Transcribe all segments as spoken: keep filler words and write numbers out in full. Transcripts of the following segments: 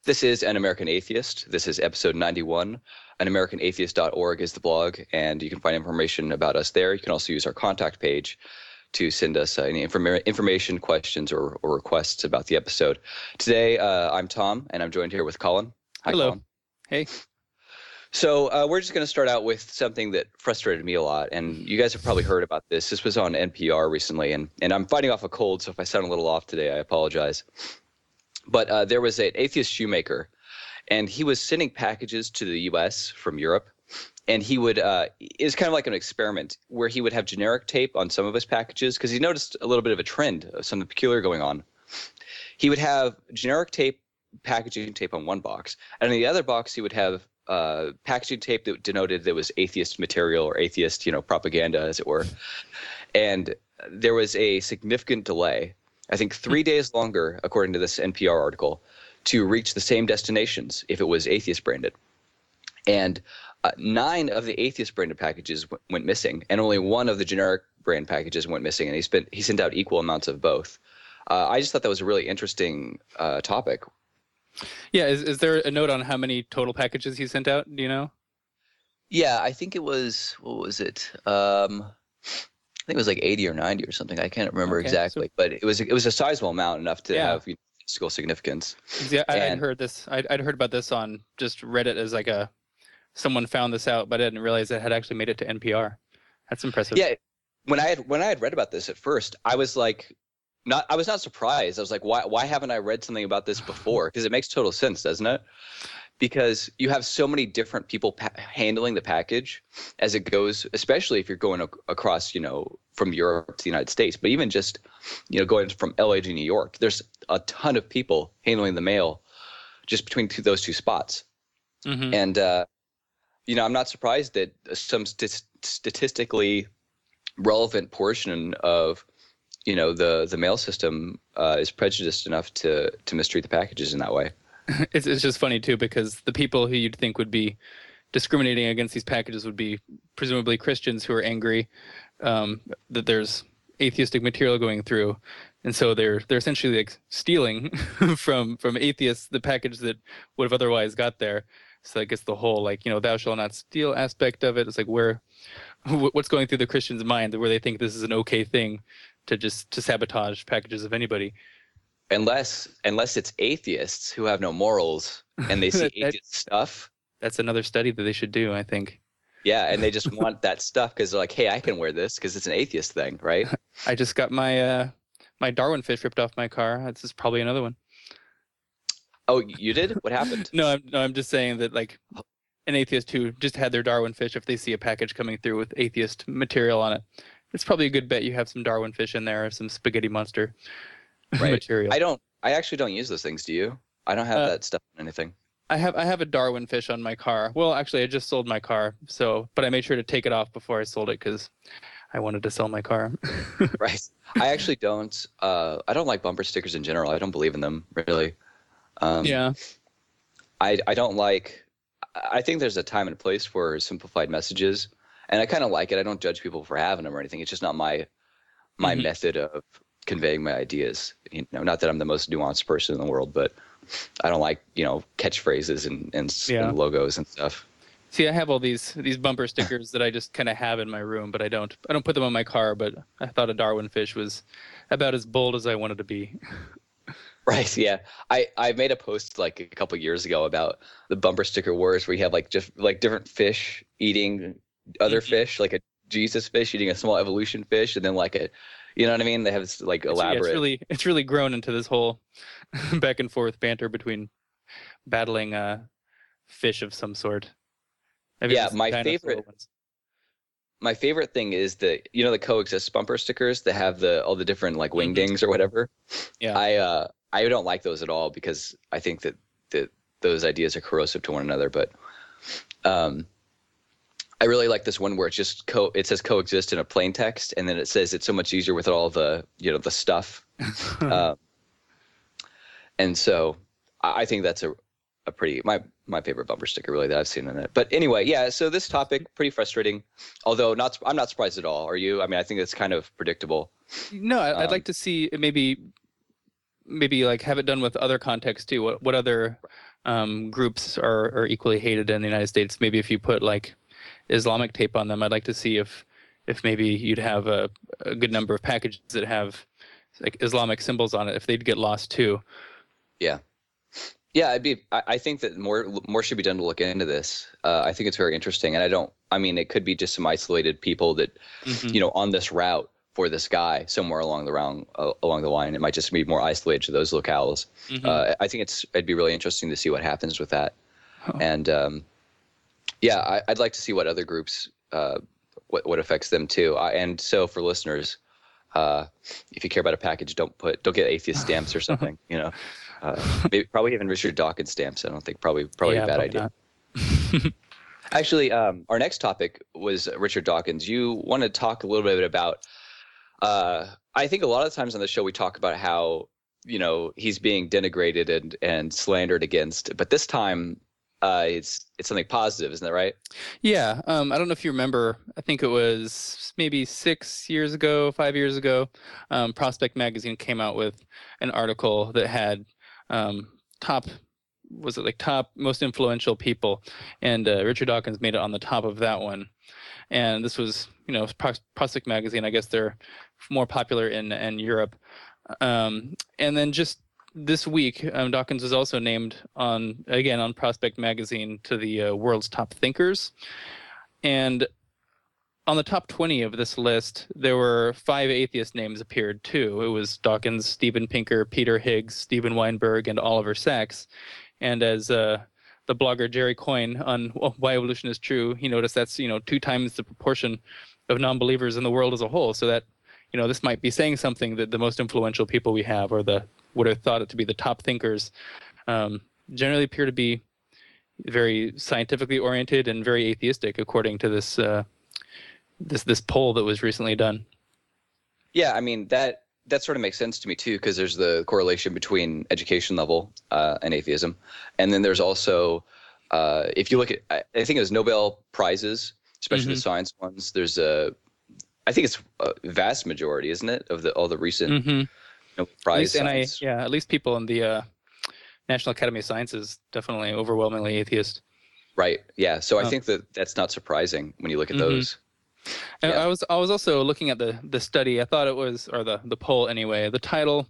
This is An American Atheist. This is episode ninety-one. an american atheist dot org is the blog, and you can find information about us there. You can also use our contact page to send us uh, any inform- information, questions, or, or requests about the episode. Today, uh, I'm Tom, and I'm joined here with Colin. Hi, Hello. Colin. Hey. So uh, we're just going to start out with something that frustrated me a lot, and you guys have probably heard about this. This was on N P R recently, and, and I'm fighting off a cold, so if I sound a little off today, I apologize. But uh, there was an atheist shoemaker, and he was sending packages to the U S from Europe, and he would uh, – it was kind of like an experiment where he would have generic tape on some of his packages because he noticed a little bit of a trend of something peculiar going on. He would have generic tape, packaging tape on one box, and in the other box he would have uh, packaging tape that denoted that was atheist material or atheist, you know, propaganda, as it were. And there was a significant delay, I think three days longer, according to this N P R article, to reach the same destinations if it was atheist branded. And uh, nine of the atheist branded packages w- went missing, and only one of the generic brand packages went missing, and he spent he sent out equal amounts of both. Uh, I just thought that was a really interesting uh, topic. Yeah, is is there a note on how many total packages he sent out? Do you know? Yeah, I think it was, what was it? Um, I think it was like eighty or ninety or something. I can't remember Okay, exactly, so- but it was it was a sizable amount, enough to Yeah. have you know, statistical significance. Yeah, I, I'd And- heard this. I'd, I'd heard about this on just Reddit as like a someone found this out, but I didn't realize it had actually made it to N P R. That's impressive. Yeah, when I had when I had read about this at first, I was like, not I was not surprised. I was like, why why haven't I read something about this before? Because it makes total sense, doesn't it? Because you have so many different people pa- handling the package as it goes, especially if you're going ac- across, you know, from Europe to the United States, but even just, you know, going from L A to New York, there's a ton of people handling the mail just between two, those two spots. hmm And, uh, you know, I'm not surprised that some st- statistically relevant portion of, you know, the, the mail system uh, is prejudiced enough to, to mistreat the packages in that way. It's it's just funny too, because the people who you'd think would be discriminating against these packages would be presumably Christians who are angry um, that there's atheistic material going through, and so they're they're essentially like stealing from from atheists the package that would have otherwise got there. So I guess the whole, like, you know, thou shalt not steal aspect of it, it's like where wh- what's going through the Christian's mind where they think this is an okay thing to just to sabotage packages of anybody. Unless unless it's atheists who have no morals and they see That- that- atheist stuff. That's another study that they should do, I think. Yeah, and they just want that stuff because they're like, hey, I can wear this because it's an atheist thing, right? I just got my uh my Darwin fish ripped off my car. This is probably another one. Oh, you did? What happened? No, I'm no, I'm just saying that, like, an atheist who just had their Darwin fish, if they see a package coming through with atheist material on it, it's probably a good bet you have some Darwin fish in there or some spaghetti monster Right. material. I don't. I actually don't use those things. Do you? I don't have Uh, that stuff in anything. I have I have a Darwin fish on my car. Well, actually, I just sold my car, so but I made sure to take it off before I sold it because I wanted to sell my car. Right. I actually don't. Uh, I don't like bumper stickers in general. I don't believe in them really. Um, Yeah. I I don't like. I think there's a time and a place for simplified messages, and I kind of like it. I don't judge people for having them or anything. It's just not my my Mhm. method of conveying my ideas. You know, not that I'm the most nuanced person in the world, but I don't like, you know, catchphrases and and, s- Yeah. and logos and stuff. See, I have all these these bumper stickers that I just kind of have in my room, but I don't I don't put them on my car. But I thought a Darwin fish was about as bold as I wanted to be. Right. Yeah. I, I made a post like a couple years ago about the bumper sticker wars where you have like just like different fish eating other Mhm. fish, like a Jesus fish eating a small evolution fish, and then like a, you know what I mean? They have this like It's, yeah, elaborate. it's really it's really grown into this whole back and forth banter between battling uh, fish of some sort. Have you Yeah, ever seen my dinosaur favorite- ones? My favorite thing is the, you know, the coexist bumper stickers that have the all the different like Mhm. wingdings or whatever. Yeah. I uh I don't like those at all because I think that that those ideas are corrosive to one another. But um, I really like this one where it's just co it says coexist in a plain text, and then it says it's so much easier with all the, you know, the stuff. uh, and so I I think that's a a pretty my my favorite bumper sticker really that I've seen in it. But anyway, yeah. So this topic pretty frustrating, although not I'm not surprised at all. Are you? I mean, I think it's kind of predictable. No, I- I'd Um, like to see it maybe maybe like have it done with other contexts too. What what other um, groups are, are equally hated in the United States. Maybe if you put like Islamic tape on them, I'd like to see if if maybe you'd have a, a good number of packages that have like Islamic symbols on it, if they'd get lost too. Yeah. Yeah, I'd be. I, I think that more more should be done to look into this. Uh, I think it's very interesting, and I don't. I mean, it could be just some isolated people that, Mm-hmm. you know, on this route for this guy somewhere along the round uh, along the line. It might just be more isolated to those locales. Mm-hmm. Uh, I think it's. It'd be really interesting to see what happens with that, Oh. and um, yeah, I, I'd like to see what other groups, uh, what what affects them too. I, and so for listeners, uh, if you care about a package, don't put don't get atheist stamps or something. You know. Uh, maybe, probably even Richard Dawkins stamps. I don't think probably probably Yeah, a bad probably idea. not. Actually, um, our next topic was Richard Dawkins. You want to talk a little bit about? Uh, I think a lot of times on the show we talk about how, you know, he's being denigrated and and slandered against, but this time uh, it's it's something positive, isn't that right? Yeah, um, I don't know if you remember. I think it was maybe six years ago, five years ago. Um, Prospect Magazine came out with an article that had um, top, was it like top most influential people, and uh, Richard Dawkins made it on the top of that one. And this was, you know, Pros- Prospect Magazine. I guess they're more popular in in Europe. Um, and then just this week, um, Dawkins was also named on again on Prospect Magazine to the uh, world's top thinkers. And on the top twenty of this list, there were five atheist names appeared too. It was Dawkins, Steven Pinker, Peter Higgs, Steven Weinberg, and Oliver Sacks. And as uh, the blogger Jerry Coyne on Why Evolution is True, he noticed that's, you know, two times the proportion of non-believers in the world as a whole. So that, you know, this might be saying something that the most influential people we have, or the would have thought it to be the top thinkers, um, generally appear to be very scientifically oriented and very atheistic, according to this uh, this this poll that was recently done. Yeah, I mean that that sort of makes sense to me too, because there's the correlation between education level uh, and atheism, and then there's also uh, if you look at, I, I think it was Nobel prizes, especially Mm-hmm. the science ones. There's a, I think it's a vast majority, isn't it, of the all the recent Mm-hmm. Nobel At Prize least, and I, science. yeah, at least people in the uh, National Academy of Sciences definitely overwhelmingly atheist. Right. Yeah. So I Oh. think that that's not surprising when you look at Mhm. those. I, Yeah. I was I was also looking at the the study. I thought it was, or the the poll anyway. The title,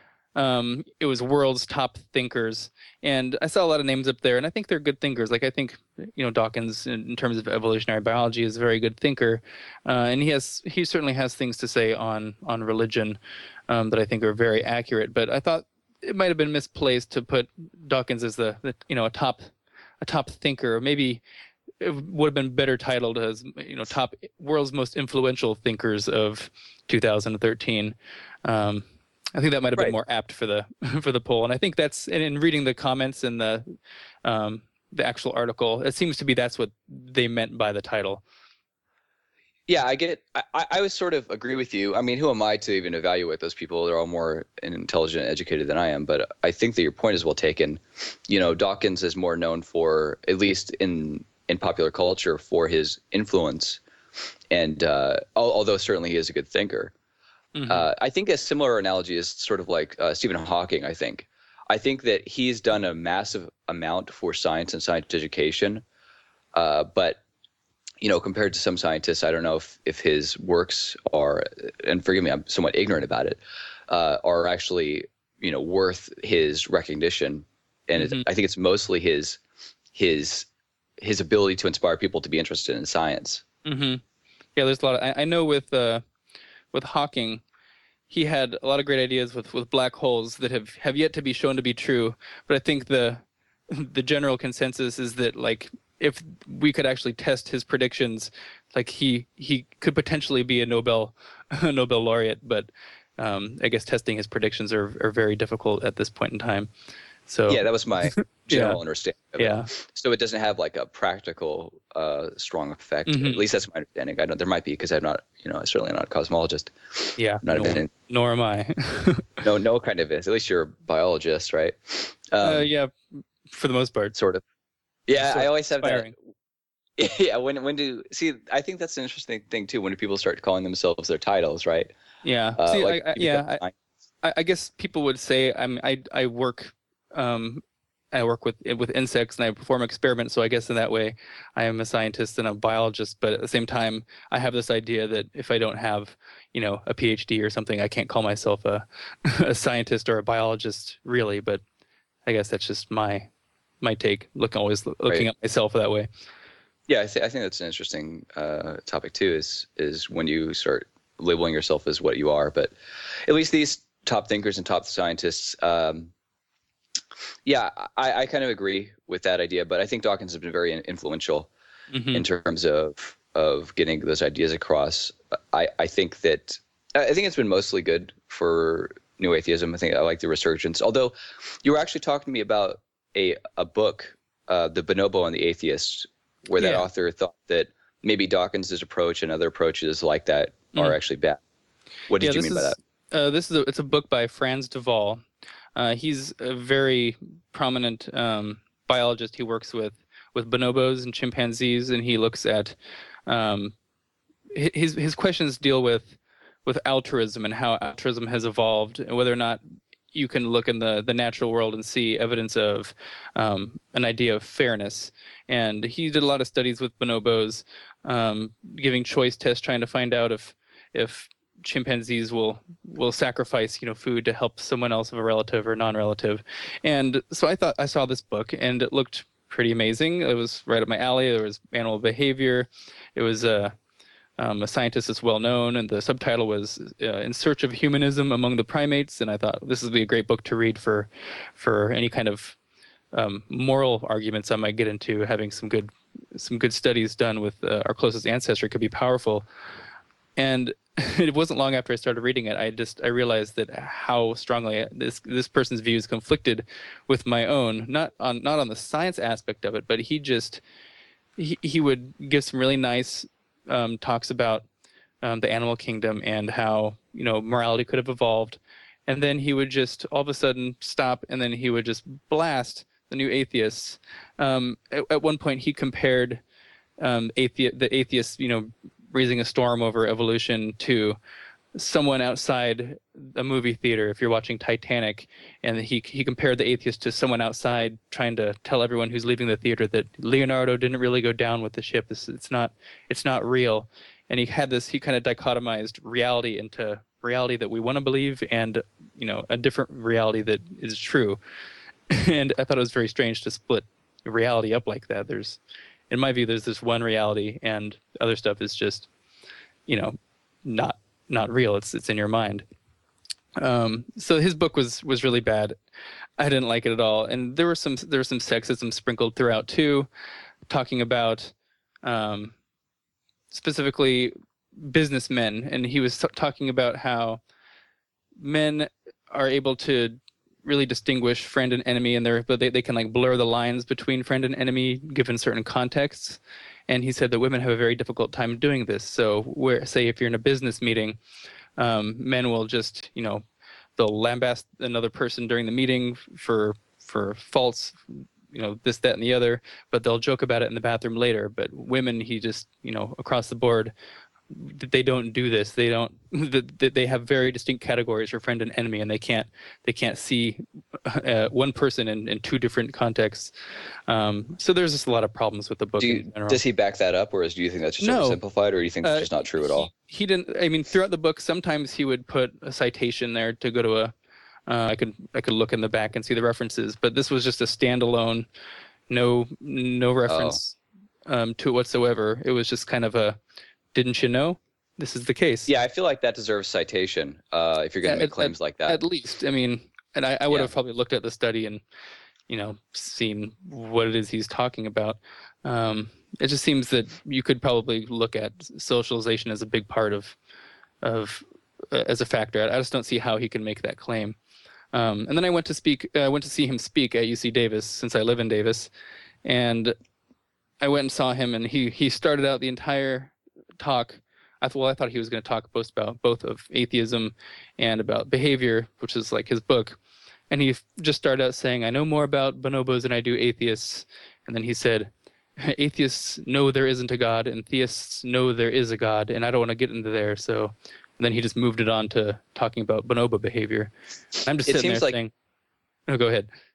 um, it was World's Top Thinkers, and I saw a lot of names up there, and I think they're good thinkers. Like I think, you know, Dawkins in, in terms of evolutionary biology is a very good thinker, uh, and he has he certainly has things to say on on religion um, that I think are very accurate. But I thought it might have been misplaced to put Dawkins as the, the you know a top a top thinker. Maybe it would have been better titled as, you know, top world's most influential thinkers of two thousand thirteen. Um, I think that might have been Right. more apt for the for the poll, and I think that's, and in reading the comments and the um, the actual article, it seems to be that's what they meant by the title. Yeah, I get. I, I I would sort of agree with you. I mean, who am I to even evaluate those people? They're all more intelligent, and educated than I am. But I think that your point is well taken. You know, Dawkins is more known for, at least in in popular culture, for his influence, and uh, al- although certainly he is a good thinker. Mhm. Uh, I think a similar analogy is sort of like uh, Stephen Hawking. I think. I think that he's done a massive amount for science and science education, uh, but you know, compared to some scientists, I don't know if, if his works are, and forgive me, I'm somewhat ignorant about it, uh, are actually, you know, worth his recognition. And Mhm. it, I think it's mostly his his his ability to inspire people to be interested in science. Mm-hmm. Yeah, there's a lot. Of, I, I know with uh, with Hawking, he had a lot of great ideas with, with black holes that have, have yet to be shown to be true. But I think the the general consensus is that, like, if we could actually test his predictions, like he he could potentially be a Nobel a Nobel laureate. But um, I guess testing his predictions are are very difficult at this point in time. So Yeah, that was my general understanding of it. yeah. So it doesn't have like a practical, uh, strong effect. Mhm. At least that's my understanding. I know there might be, because I'm not, you know, I'm certainly not a cosmologist. Yeah, Not nor, even nor am I. no, no kind of is. At least you're a biologist, right? Um, uh, yeah, for the most part. Sort of. Yeah, Sort I of always have that. inspiring. Yeah, when when do see? I think that's an interesting thing too. When do people start calling themselves their titles, right? Yeah. Uh, See, like I, I, you become yeah, science- I, I guess people would say I'm I I work um, I work with with insects and I perform experiments. So I guess in that way, I am a scientist and a biologist. But at the same time, I have this idea that if I don't have, you know, a PhD or something, I can't call myself a a scientist or a biologist really. But I guess that's just my my take. Look, always looking Right. at myself that way. Yeah, I, th- I think that's an interesting uh, topic too. Is is when you start labeling yourself as what you are. But at least these top thinkers and top scientists, um, yeah, I, I kind of agree with that idea. But I think Dawkins has been very influential Mm-hmm. in terms of of getting those ideas across. I, I think that I think it's been mostly good for new atheism. I think I like the resurgence. Although you were actually talking to me about a a book, uh, The Bonobo and the Atheist, where that Yeah. author thought that maybe Dawkins's approach and other approaches like that are Mhm. actually bad. What did Yeah, you this mean by is that? uh, this is a, it's a book by Franz de Waal. Uh, he's a very prominent um, biologist. He works with with bonobos and chimpanzees, and he looks at um, hi- his his questions deal with with altruism and how altruism has evolved, and whether or not you can look in the the natural world and see evidence of um, an idea of fairness. And he did a lot of studies with bonobos, um, giving choice tests, trying to find out if if chimpanzees will will sacrifice you know food to help someone else of a relative or non-relative. And so I thought I saw this book and it looked pretty amazing. It was right up my alley. There was animal behavior. It was a uh, um, a scientist that's well known, and the subtitle was uh, "In Search of Humanism Among the Primates." And I thought this would be a great book to read for for any kind of um, moral arguments I might get into. Having some good some good studies done with uh, our closest ancestry could be powerful. And it wasn't long after I started reading it, I just I realized that how strongly this this person's views conflicted with my own. Not on not on the science aspect of it, but he just he he would give some really nice um, talks about um, the animal kingdom and how you know morality could have evolved, and then he would just all of a sudden stop, and then he would just blast the new atheists. Um, at, at one point, he compared um, athe- the atheists, you know, raising a storm over evolution to someone outside a movie theater. If you're watching Titanic, and he he compared the atheist to someone outside trying to tell everyone who's leaving the theater that Leonardo didn't really go down with the ship. It's, it's not it's not real. And he had this he kind of dichotomized reality into reality that we want to believe and you know a different reality that is true. And I thought it was very strange to split reality up like that. There's in my view there's this one reality and other stuff is just you know not not real. It's it's in your mind. Um, so his book was was really bad. I didn't like it at all, and there were some there was some sexism sprinkled throughout too, talking about um, specifically businessmen, and he was t- talking about how men are able to really distinguish friend and enemy, and they're but they, they can like blur the lines between friend and enemy given certain contexts. And he said that women have a very difficult time doing this. So where say if you're in a business meeting, um, men will just you know they'll lambast another person during the meeting for for faults, you know this that and the other, but they'll joke about it in the bathroom later. But women, he just you know across the board, they don't do this. They don't. They have very distinct categories for friend and enemy, and they can't. They can't see uh, one person in, in two different contexts. Um, so there's just a lot of problems with the book Do in you, general. does he back that up, or is, do you think that's just No. oversimplified, or do you think Uh, it's just not true at he, all? He didn't. I mean, throughout the book, sometimes he would put a citation there to go to a. Uh, I could I could look in the back and see the references, but this was just a standalone, no no reference um, to it whatsoever. It was just kind of a, didn't you know? This is the case. Yeah, I feel like that deserves citation uh, if you're going to make At- claims like that. At least, I mean, and I, I would Yeah. have probably looked at the study and, you know, seen what it is he's talking about. Um, it just seems that you could probably look at socialization as a big part of, of uh, as a factor. I just don't see how he can make that claim. Um, and then I went to speak. I uh, went to see him speak at U C Davis since I live in Davis, and I went and saw him, and he he started out the entire talk. I thought, well, I thought he was going to talk both about both of atheism and about behavior, which is like his book. And he just started out saying, "I know more about bonobos than I do atheists." And then he said, "Atheists know there isn't a God, and theists know there is a God, and I don't want to get into there." So, and then he just moved it on to talking about bonobo behavior. I'm just It sitting there seems like saying, "Oh, go ahead."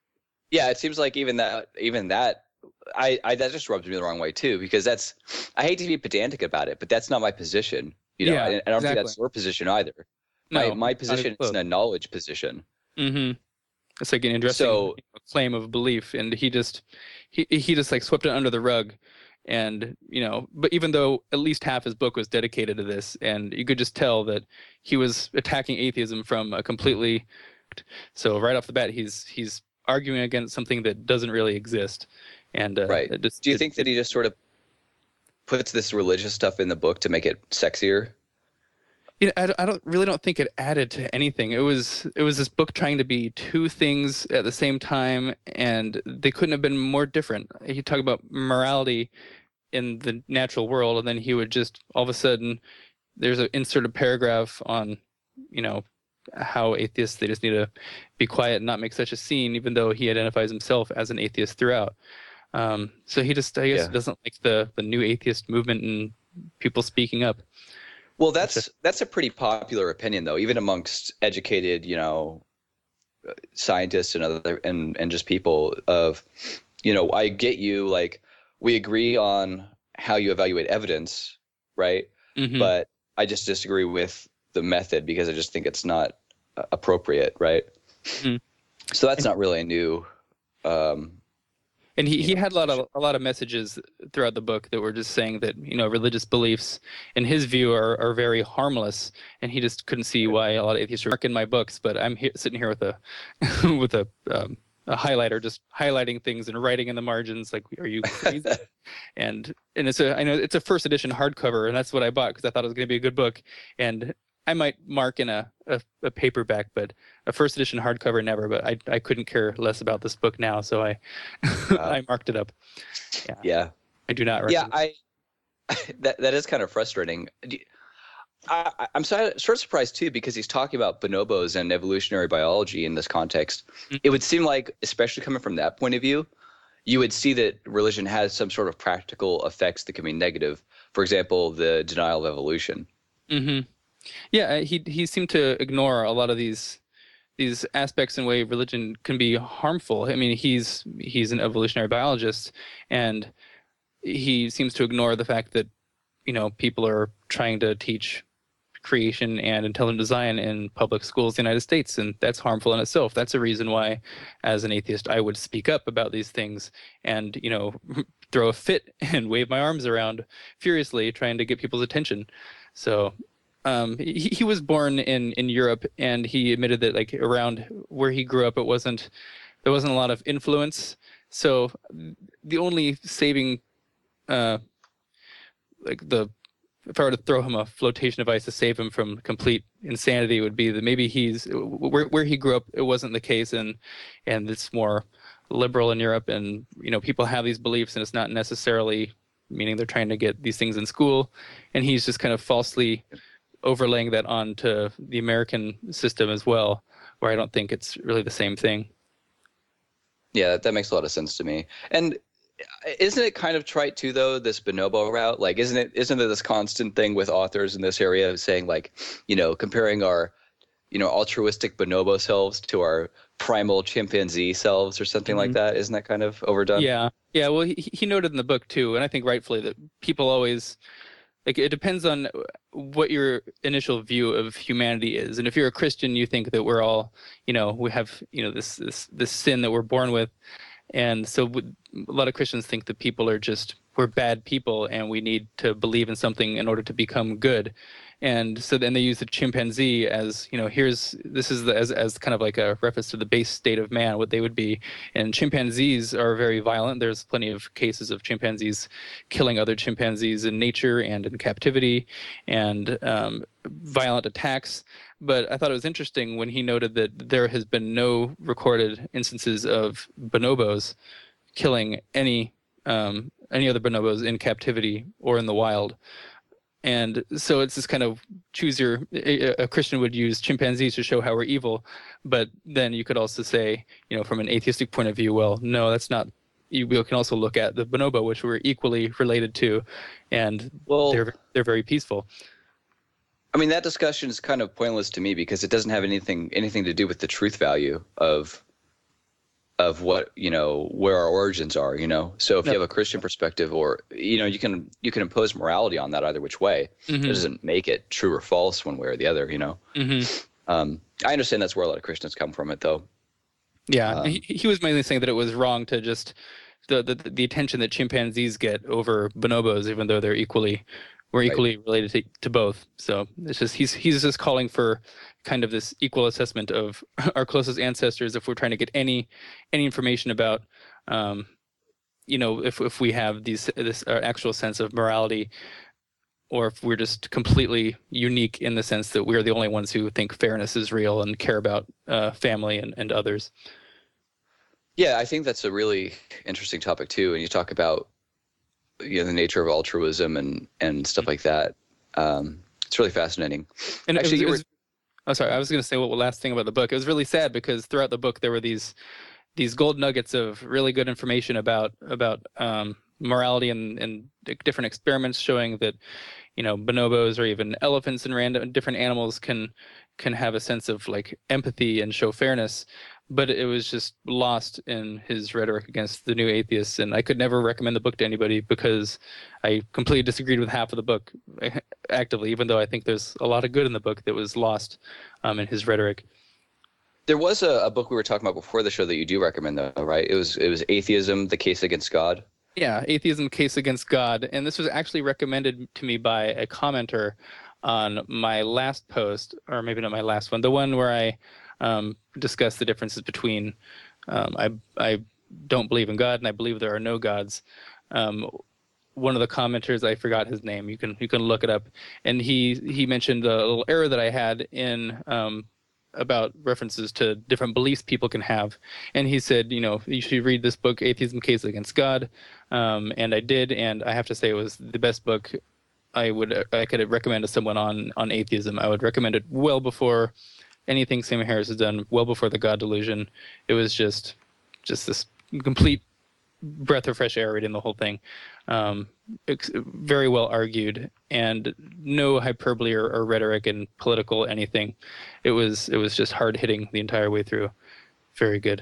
Yeah, it seems like even that, even that, I, I that just rubs me the wrong way too, because that's, I hate to be pedantic about it, but that's not my position. You know, Yeah, and I don't think exactly. that's your position either. My No, my not even position close. isn't a knowledge position. Hmm. It's like an interesting So claim of belief, and he just he he just like swept it under the rug, and you know, but even though at least half his book was dedicated to this, and you could just tell that he was attacking atheism from a completely, so right off the bat he's he's arguing against something that doesn't really exist, and uh, right. it just Do you it, think that it he just sort of puts this religious stuff in the book to make it sexier? you know, I, don't- I don't really don't think it added to anything. It was it was this book trying to be two things at the same time, and they couldn't have been more different. He talked about morality in the natural world, and then he would just all of a sudden there's an inserted paragraph on, you know, how atheists they just need to be quiet and not make such a scene, even though he identifies himself as an atheist throughout. Um, so he just I guess Yeah. doesn't like the the new atheist movement and people speaking up. Well, Which, uh, that's that's a pretty popular opinion though, even amongst educated, you know, scientists and other and and just people of, you know, I get you, like we agree on how you evaluate evidence, right? mhm. But I just disagree with the method because I just think it's not uh, appropriate, right? Mhm. So that's not really a new, um, And he, you he know, had a lot position. of a lot of messages throughout the book that were just saying that, you know, religious beliefs in his view are, are very harmless, and he just couldn't see why a lot of atheists are in my books. But I'm here, sitting here with a with a um, a highlighter, just highlighting things and writing in the margins. Like, are you crazy? And and it's a I know it's a first edition hardcover, and that's what I bought because I thought it was going to be a good book. And I might mark in a, a, a paperback, but a first edition hardcover never. But I I couldn't care less about this book now, so I Wow. I marked it up. Yeah, Yeah. I do not Yeah. recommend. I, that, that is kind of frustrating. Do you- I, I- I'm sort of sort of surprised too because he's talking about bonobos and evolutionary biology in this context. It Mhm. would seem like, especially coming from that point of view, you would see that religion has some sort of practical effects that can be negative. For example, the denial of evolution. Mhm. Yeah, uh, he he seemed to ignore a lot of these these aspects in way religion can be harmful. I mean, he's he's an evolutionary biologist, and he seems to ignore the fact that, you know, people are trying to teach creation and intelligent design in public schools in the United States, and that's harmful in itself. That's a reason why, as an atheist, I would speak up about these things and, you know, throw a fit and wave my arms around furiously, trying to get people's attention. So. Um, he, he was born in, in Europe, and he admitted that like around where he grew up, it wasn't there wasn't a lot of influence. So the only saving, uh, like the if I were to throw him a flotation device to save him from complete insanity, would be that maybe he's where where he grew up. It wasn't the case, and and it's more liberal in Europe, and you know people have these beliefs, and it's not necessarily meaning they're trying to get these things in school, and he's just kind of falsely overlaying that onto the American system as well, where I don't think it's really the same thing. Yeah, that, that makes a lot of sense to me. And isn't it kind of trite too, though, this bonobo route? Like, isn't it isn't there this constant thing with authors in this area of saying like, you know, comparing our, you know, altruistic bonobo selves to our primal chimpanzee selves or something like Mm-hmm. that? Isn't that kind of overdone? Yeah, yeah. Well, he he noted in the book too, and I think rightfully that people always like it depends on what your initial view of humanity is, and if you're a Christian, you think that we're all, you know, we have you know this this this sin that we're born with, and so w- a lot of Christians think that people are just we're bad people and we need to believe in something in order to become good. And so then they use the chimpanzee as, you know, here's this is the as as kind of like a reference to the base state of man, what they would be. And chimpanzees are very violent. There's plenty of cases of chimpanzees killing other chimpanzees in nature and in captivity, and um, violent attacks. But I thought it was interesting when he noted that there has been no recorded instances of bonobos killing any um, any other bonobos in captivity or in the wild. And so it's this kind of choose your. A, a Christian would use chimpanzees to show how we're evil, but then you could also say, you know, from an atheistic point of view, well, no, that's not. You can also look at the bonobo, which we're equally related to, and Well, they're they're very peaceful. I mean, that discussion is kind of pointless to me because it doesn't have anything anything to do with the truth value of of what, you know, where our origins are, you know. So if No. you have a Christian perspective, or, you know, you can you can impose morality on that either which way. Mm-hmm. It doesn't make it true or false one way or the other, you know. Mm-hmm. Um, I understand that's where a lot of Christians come from it, though. Yeah, Um, he, he was mainly saying that it was wrong to just the, the the attention that chimpanzees get over bonobos, even though they're equally we're Right. equally related to, to both. So it's just he's he's just calling for kind of this equal assessment of our closest ancestors if we're trying to get any any information about, um, you know, if if we have these this uh, actual sense of morality, or if we're just completely unique in the sense that we're the only ones who think fairness is real and care about uh, family and, and others. Yeah, I think that's a really interesting topic too. And you talk about, you know, the nature of altruism and and stuff like that. Um, it's really fascinating. And Actually, it you was, were. it was, oh, sorry, I was going to say what well, last thing about the book. It was really sad because throughout the book there were these these gold nuggets of really good information about about um, morality and and different experiments showing that, you know, bonobos or even elephants and random different animals can can have a sense of like empathy and show fairness, but it was just lost in his rhetoric against the new atheists. And I could never recommend the book to anybody because I completely disagreed with half of the book actively, even though I think there's a lot of good in the book that was lost um, in his rhetoric. There was a, a book we were talking about before the show that you do recommend, though, right? It was it was Atheism: The Case Against God. Yeah, Atheism: Case Against God. And this was actually recommended to me by a commenter on my last post, or maybe not my last one, the one where I um, discussed the differences between um, I, I don't believe in God and I believe there are no gods. Um, one of the commenters, I forgot his name, you can you can look it up, and he, he mentioned a little error that I had in um, about references to different beliefs people can have. And he said, you know, you should read this book, Atheism: Case Against God. Um, and I did, and I have to say it was the best book I would I could recommend to someone on on atheism. I would recommend it well before anything Sam Harris has done, well before the God Delusion. It was just just this complete breath of fresh air reading the whole thing. Um, it's very well argued and no hyperbole or, or rhetoric and political anything. It was it was just hard hitting the entire way through. Very good.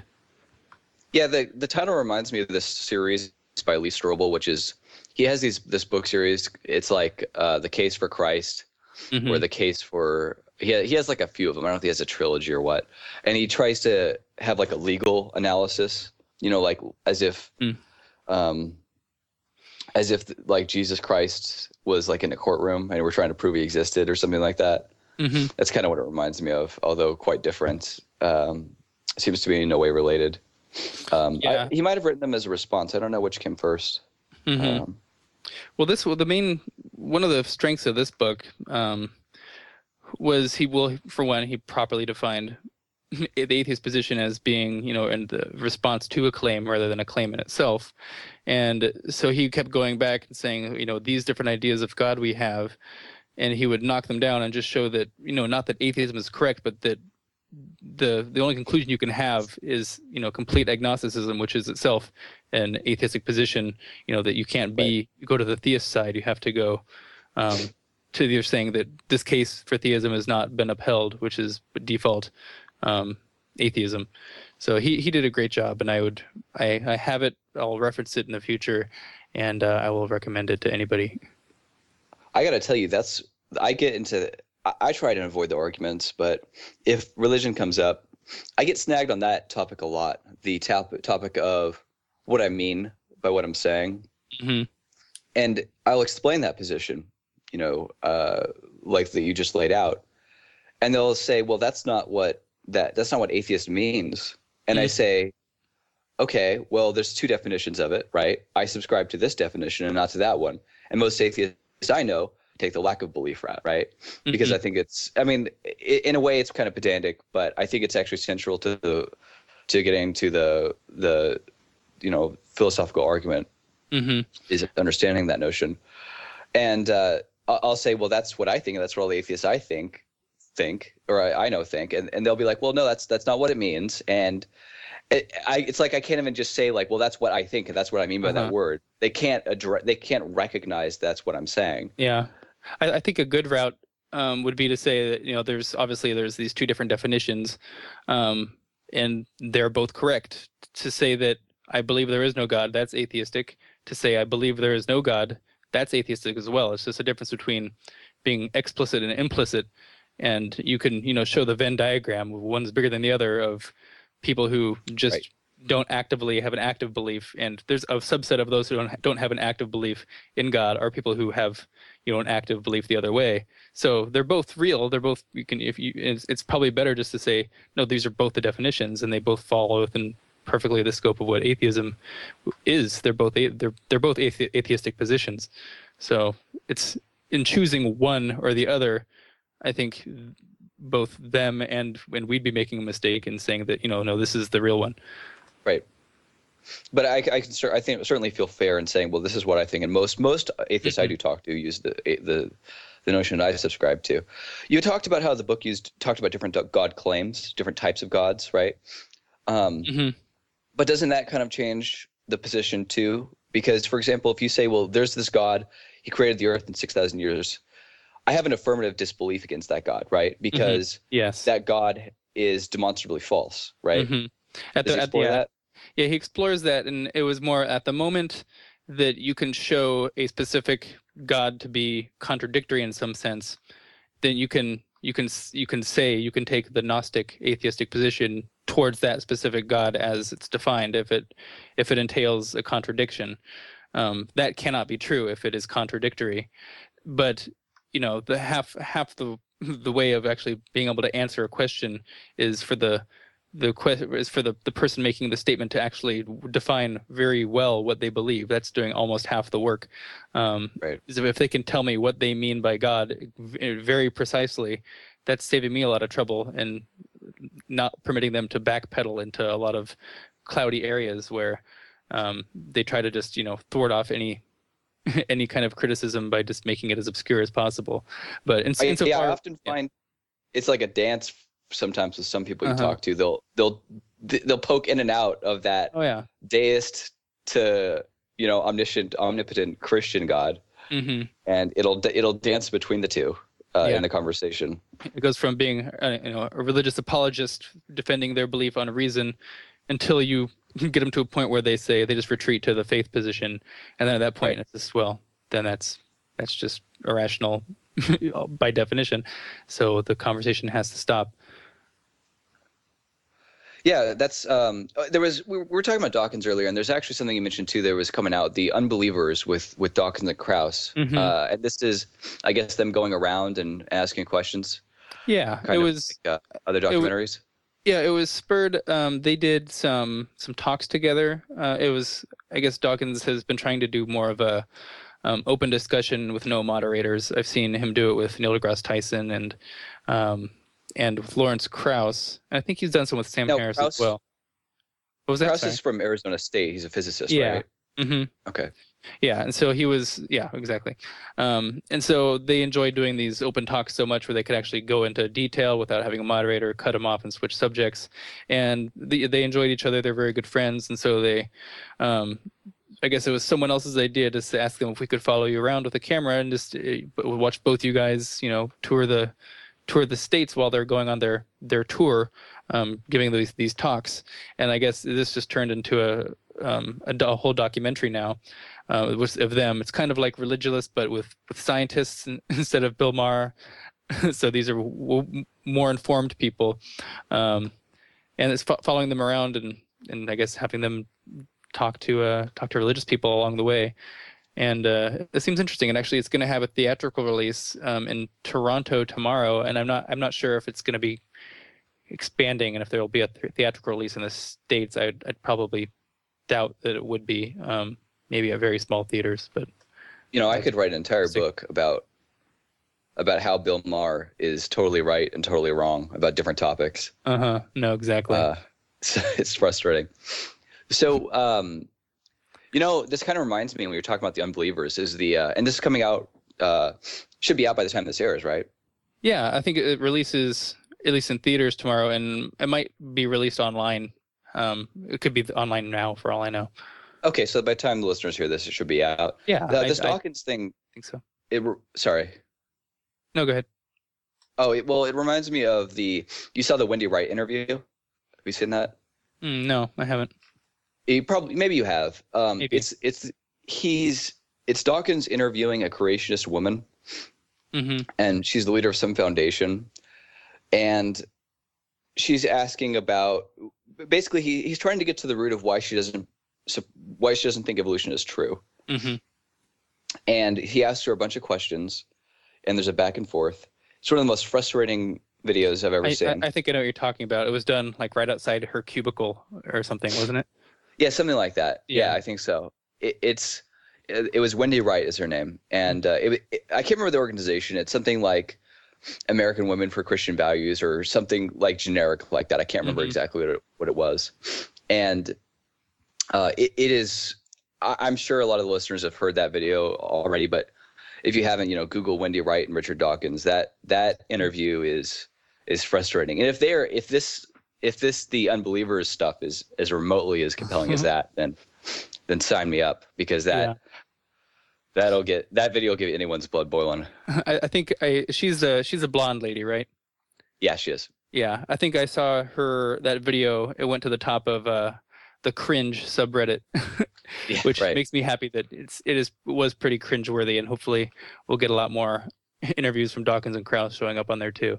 Yeah, the the title reminds me of this series by Lee Strobel, which is he has these this book series. It's like uh, The Case for Christ, Mm-hmm. or The Case for he ha- he has like a few of them. I don't know if he has a trilogy or what. And he tries to have like a legal analysis, you know, like as if Mm. um, as if like Jesus Christ was like in a courtroom and we're trying to prove he existed or something like that. Mm-hmm. That's kind of what it reminds me of, although quite different. Um, seems to be in no way related. Um, Yeah. I, he might have written them as a response. I don't know which came first. Mm-hmm. Um, Well, this well, the main one of the strengths of this book um, was he will, for one, he properly defined the atheist position as being, you know, in the response to a claim rather than a claim in itself. And so he kept going back and saying, you know, these different ideas of God we have, and he would knock them down and just show that, you know, not that atheism is correct, but that the the only conclusion you can have is, you know, complete agnosticism, which is itself an atheistic position. You know, that you can't be Right. you go to the theist side, you have to go um, to the saying that this case for theism has not been upheld, which is default um, atheism. So he he did a great job, and I would I I have it. I'll reference it in the future, and uh, I will recommend it to anybody. I got to tell you, that's I get into. I, I try to avoid the arguments, but if religion comes up, I get snagged on that topic a lot. The top, topic of what I mean by what I'm saying, Mm-hmm. and I'll explain that position, you know, uh, like that you just laid out, and they'll say, "Well, that's not what that that's not what atheist means." And I Mhm. say, "Okay, well, there's two definitions of it, right? I subscribe to this definition and not to that one." And most atheists I know take the lack of belief route, right? Because Mhm. I think it's, I mean, i- in a way, it's kind of pedantic, but I think it's actually central to the to getting to the the you know philosophical argument Mhm. is understanding that notion. And uh, I- I'll say, well, that's what I think, and that's what all the atheists I think think, or I, I know think, and, and they'll be like, well, no, that's that's not what it means. And it, I, it's like I can't even just say like, well, that's what I think, and that's what I mean by Uh-huh. that word. They can't address, they can't recognize that's what I'm saying. Yeah, I, I think a good route um, would be to say that, you know, there's obviously there's these two different definitions, um, and they're both correct to say that I believe there is no God, that's atheistic. To say I believe there is no God, that's atheistic as well. It's just a difference between being explicit and implicit. And you can, you know, show the Venn diagram. One's bigger than the other of people who just Right. don't actively have an active belief, and there's a subset of those who don't don't have an active belief in God are people who have, you know, an active belief the other way. So they're both real. They're both, you can, if you, it's, it's probably better just to say no. These are both the definitions, and they both fall within perfectly the scope of what atheism is. They're both they're they're both athe- atheistic positions. So it's in choosing one or the other. I think both them and and we'd be making a mistake in saying that, you know, no, this is the real one. Right. But I, I can cer- I think certainly feel fair in saying, well, this is what I think. And most most atheists I do talk to use the the the notion that I subscribe to. You talked about how the book used talked about different God claims, different types of gods, right? Um, Mm-hmm. But doesn't that kind of change the position too? Because, for example, if you say, well, there's this God, he created the earth in six thousand years, I have an affirmative disbelief against that God, right? Because Mm-hmm. Yes. that God is demonstrably false, right? Mm-hmm. At Does the, he at the, explore yeah. that? Yeah, he explores that, and it was more at the moment that you can show a specific God to be contradictory in some sense, then you can you can you can say you can take the Gnostic atheistic position towards that specific God as it's defined if it if it entails a contradiction. Um, that cannot be true if it is contradictory. But you know, the half half the the way of actually being able to answer a question is for the the question is for the, the person making the statement to actually define very well what they believe. That's doing almost half the work. Um, Right. so if they can tell me what they mean by God very precisely, that's saving me a lot of trouble and not permitting them to backpedal into a lot of cloudy areas where um, they try to just, you know, thwart off any any kind of criticism by just making it as obscure as possible. But in, I, insofar, yeah, I often yeah. find it's like a dance sometimes with some people you Uh-huh. talk to. They'll they'll they'll poke in and out of that Oh yeah. deist to, you know, omniscient, omnipotent Christian God, Mm-hmm. and it'll it'll dance between the two uh, Yeah. in the conversation. It goes from being uh, you know, a religious apologist defending their belief on reason until you get them to a point where they say they just retreat to the faith position, and then at that point Right. it's just, well, then that's that's just irrational by definition. So the conversation has to stop. Yeah, that's um. There was we were talking about Dawkins earlier, and there's actually something you mentioned too. There was coming out, the Unbelievers with with Dawkins and Krauss, Mhm. uh, and this is, I guess, them going around and asking questions, Yeah, kind it of was. like uh, other It was documentaries. Yeah, it was spurred. Um, they did some some talks together. Uh, it was, I guess, Dawkins has been trying to do more of a um, open discussion with no moderators. I've seen him do it with Neil deGrasse Tyson and um, and with Lawrence Krauss. And I think he's done some with Sam No, Harris Krauss. as well. What was that? Krauss Sorry. is from Arizona State. He's a physicist, Yeah. right? Mm-hmm. Okay. Yeah, and so he was, yeah, exactly. Um, and so they enjoyed doing these open talks so much where they could actually go into detail without having a moderator cut them off and switch subjects. And the, they enjoyed each other. They're very good friends. And so they, um, I guess it was someone else's idea just to ask them if we could follow you around with a camera and just uh, watch both you guys, you know, tour the tour the states while they're going on their their tour, um, giving these these talks. And I guess this just turned into a um, a, a whole documentary now. Uh, it was of them. It's kind of like Religulous, but with, with scientists instead of Bill Maher. So these are w- more informed people, um, and it's fo- following them around and, and I guess having them talk to uh, talk to religious people along the way. And uh, it seems interesting. And actually, it's going to have a theatrical release um, in Toronto tomorrow. And I'm not I'm not sure if it's going to be expanding and if there will be a th- theatrical release in the States. I'd, I'd probably doubt that it would be. Um, maybe at very small theaters, but You know, I could write an entire Sick. book about about how Bill Maher is totally right and totally wrong about different topics. uh-huh. No, exactly. Uh, so it's frustrating. So, um, you know, this kind of reminds me when we were talking about the Unbelievers is the uh, and this is coming out uh, should be out by the time this airs, right? Yeah, I think it releases at least in theaters tomorrow, and it might be released online. Um, it could be online now, for all I know. Okay, so by the time the listeners hear this, it should be out. Yeah, The, I, this I Dawkins thing, think so. it re- sorry. No, go ahead. Oh, it, well, it reminds me of the you saw the Wendy Wright interview. Have you seen that? Mm, no, I haven't. You probably maybe you have. Um, Maybe. it's it's he's it's Dawkins interviewing a creationist woman, Mm-hmm. and she's the leader of some foundation, and she's asking about basically he, he's trying to get to the root of why she doesn't why she doesn't think evolution is true. Mm-hmm. And he asks her a bunch of questions, and there's a back and forth. It's one of the most frustrating videos I've ever I, seen. I, I think I know what you're talking about. It was done like right outside her cubicle or something, wasn't it? Yeah, something like that. Yeah, Yeah. I think so. It, it's it, it was Wendy Wright is her name, and uh, it, it, I can't remember the organization. It's something like American Women for Christian Values or something like generic like that. I can't remember Mhm. exactly what it, what it was, and uh, it, it is. I, I'm sure a lot of the listeners have heard that video already, but if you haven't, you know, Google Wendy Wright and Richard Dawkins. That that interview is is frustrating, and if they're if this if this the unbelievers stuff is as remotely as compelling as that, then then sign me up, because that Yeah. that'll get that video will get anyone's blood boiling. I, I think I she's a she's a blonde lady, right? Yeah, she is. Yeah, I think I saw her that video. It went to the top of uh, the cringe subreddit, Yeah, which right. makes me happy that it's it is was pretty cringeworthy, and hopefully we'll get a lot more interviews from Dawkins and Krauss showing up on there too.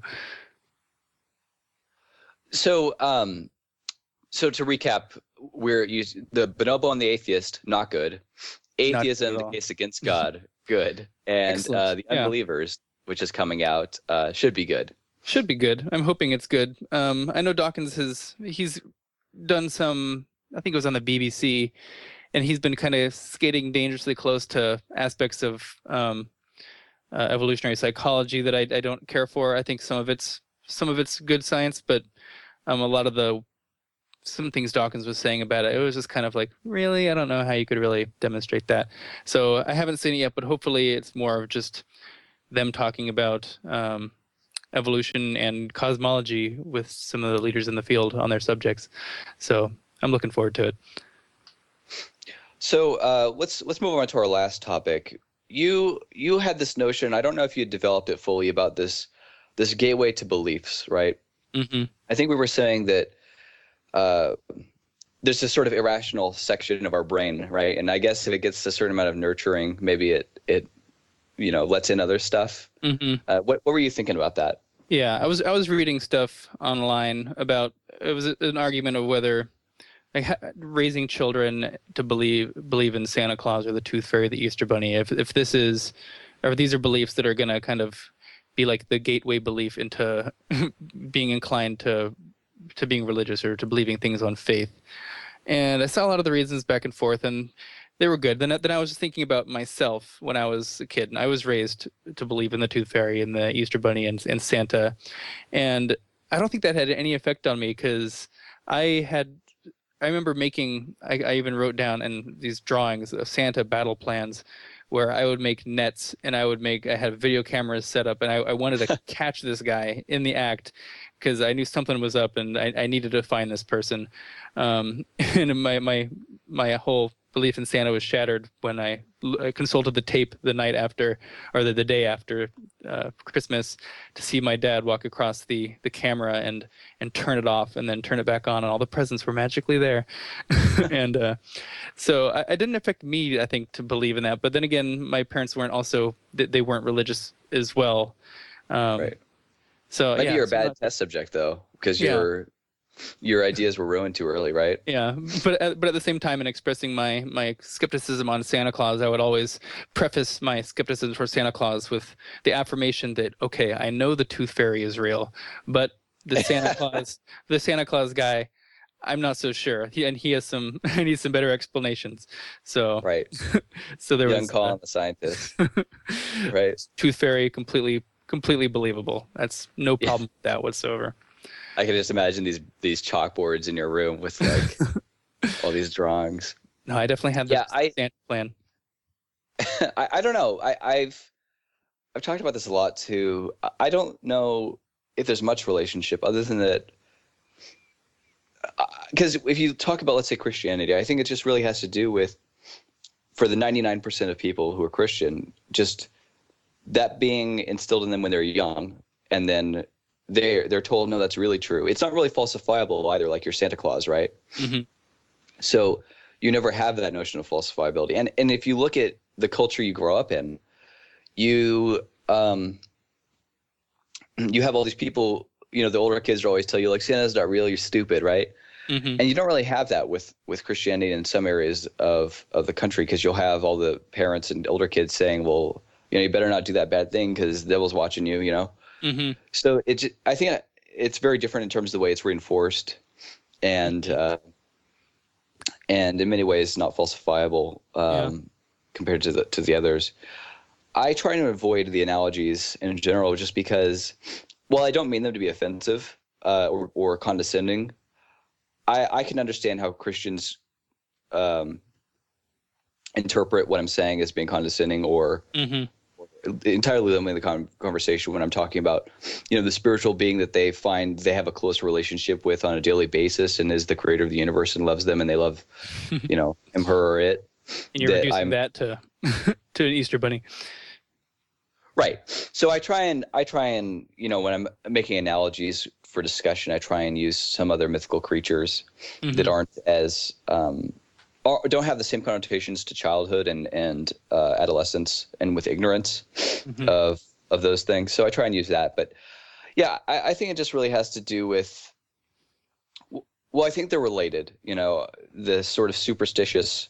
So, um, so to recap, we're using the bonobo and the atheist, not good. Atheism, at the all. case against God, good. And Excellent. uh, the Yeah. unbelievers, which is coming out, uh, should be good. Should be good. I'm hoping it's good. Um, I know Dawkins has he's done some. I think it was on the B B C, and he's been kind of skating dangerously close to aspects of um, uh, evolutionary psychology that I, I don't care for. I think some of it's some of it's good science, but um, a lot of the some things Dawkins was saying about it, it was just kind of like, really, I don't know how you could really demonstrate that. So I haven't seen it yet, but hopefully it's more of just them talking about um, evolution and cosmology with some of the leaders in the field on their subjects. So I'm looking forward to it. So uh, let's let's move on to our last topic. You you had this notion. I don't know if you developed it fully about this this gateway to beliefs, right? Mm-hmm. I think we were saying that uh, there's this sort of irrational section of our brain, right? And I guess if it gets a certain amount of nurturing, maybe it it you know lets in other stuff. Mm-hmm. Uh, what what were you thinking about that? Yeah, I was I was reading stuff online about it was an argument of whether like ha- raising children to believe believe in Santa Claus or the Tooth Fairy, the Easter Bunny. If if this is or these are beliefs that are going to kind of be like the gateway belief into being inclined to to being religious or to believing things on faith. And I saw a lot of the reasons back and forth, and they were good. Then, then I was just thinking about myself when I was a kid, and I was raised to believe in the Tooth Fairy and the Easter Bunny and, and Santa. And I don't think that had any effect on me because I had, I remember making, I, I even wrote down in these drawings of Santa battle plans where I would make nets and I would make, I had video cameras set up and I, I wanted to catch this guy in the act because I knew something was up and I, I needed to find this person. Um, and my, my, my whole belief in Santa was shattered when I l- consulted the tape the night after, or the, the day after uh, Christmas, to see my dad walk across the, the camera and and turn it off and then turn it back on, and all the presents were magically there. and uh, so I, it didn't affect me, I think, to believe in that. But then again, my parents weren't also they, they weren't religious as well. Um, Right. So Maybe yeah, you're a so bad that- test subject though, because Yeah. your your ideas were ruined too early, right? Yeah, but at, but at the same time, in expressing my my skepticism on Santa Claus, I would always preface my skepticism for Santa Claus with the affirmation that, okay, I know the Tooth Fairy is real, but the Santa Claus, the Santa Claus guy, I'm not so sure. He and he has some, I need some better explanations. So Right. so there Young was Colin uh, the scientist. Right. Tooth Fairy, completely completely believable. That's no Yeah. problem with that whatsoever. I can just imagine these these chalkboards in your room with like all these drawings. No, I definitely had the Yeah, I- Santa plan. I, I don't know. I, I've I've talked about this a lot too. I- I don't know if there's much relationship other than that. Because if you talk about, let's say, Christianity, I think it just really has to do with, for the ninety-nine percent of people who are Christian, just that being instilled in them when they're young, and then they're they're told, no, that's really true. It's not really falsifiable either, like your Santa Claus, right? hmm So you never have that notion of falsifiability. And and if you look at the culture you grow up in, you um, you have all these people. You know, the older kids will always tell you like Santa's not real, you're stupid, right? Mm-hmm. And you don't really have that with with Christianity in some areas of of the country, because you'll have all the parents and older kids saying, well, you know, you better not do that bad thing because the devil's watching you, you know. Mm-hmm. So it's I think it's very different in terms of the way it's reinforced, and Mm-hmm. uh, and in many ways not falsifiable um, Yeah. compared to the to the others. I try to avoid the analogies in general just because, well, I don't mean them to be offensive uh, or, or condescending. I, I can understand how Christians um, interpret what I'm saying as being condescending or Mm-hmm. entirely limiting the con- conversation when I'm talking about, you know, the spiritual being that they find they have a close relationship with on a daily basis and is the creator of the universe and loves them and they love, you know, him, her, or it. And you're That reducing I'm, that to to an Easter bunny. Right. So I try and I try and, you know, when I'm making analogies for discussion, I try and use some other mythical creatures Mm-hmm. that aren't as um, or don't have the same connotations to childhood and and uh, adolescence and with ignorance Mm-hmm. of of those things. So I try and use that. But yeah, I, I think it just really has to do with. Well, I think they're related. You know, the sort of superstitious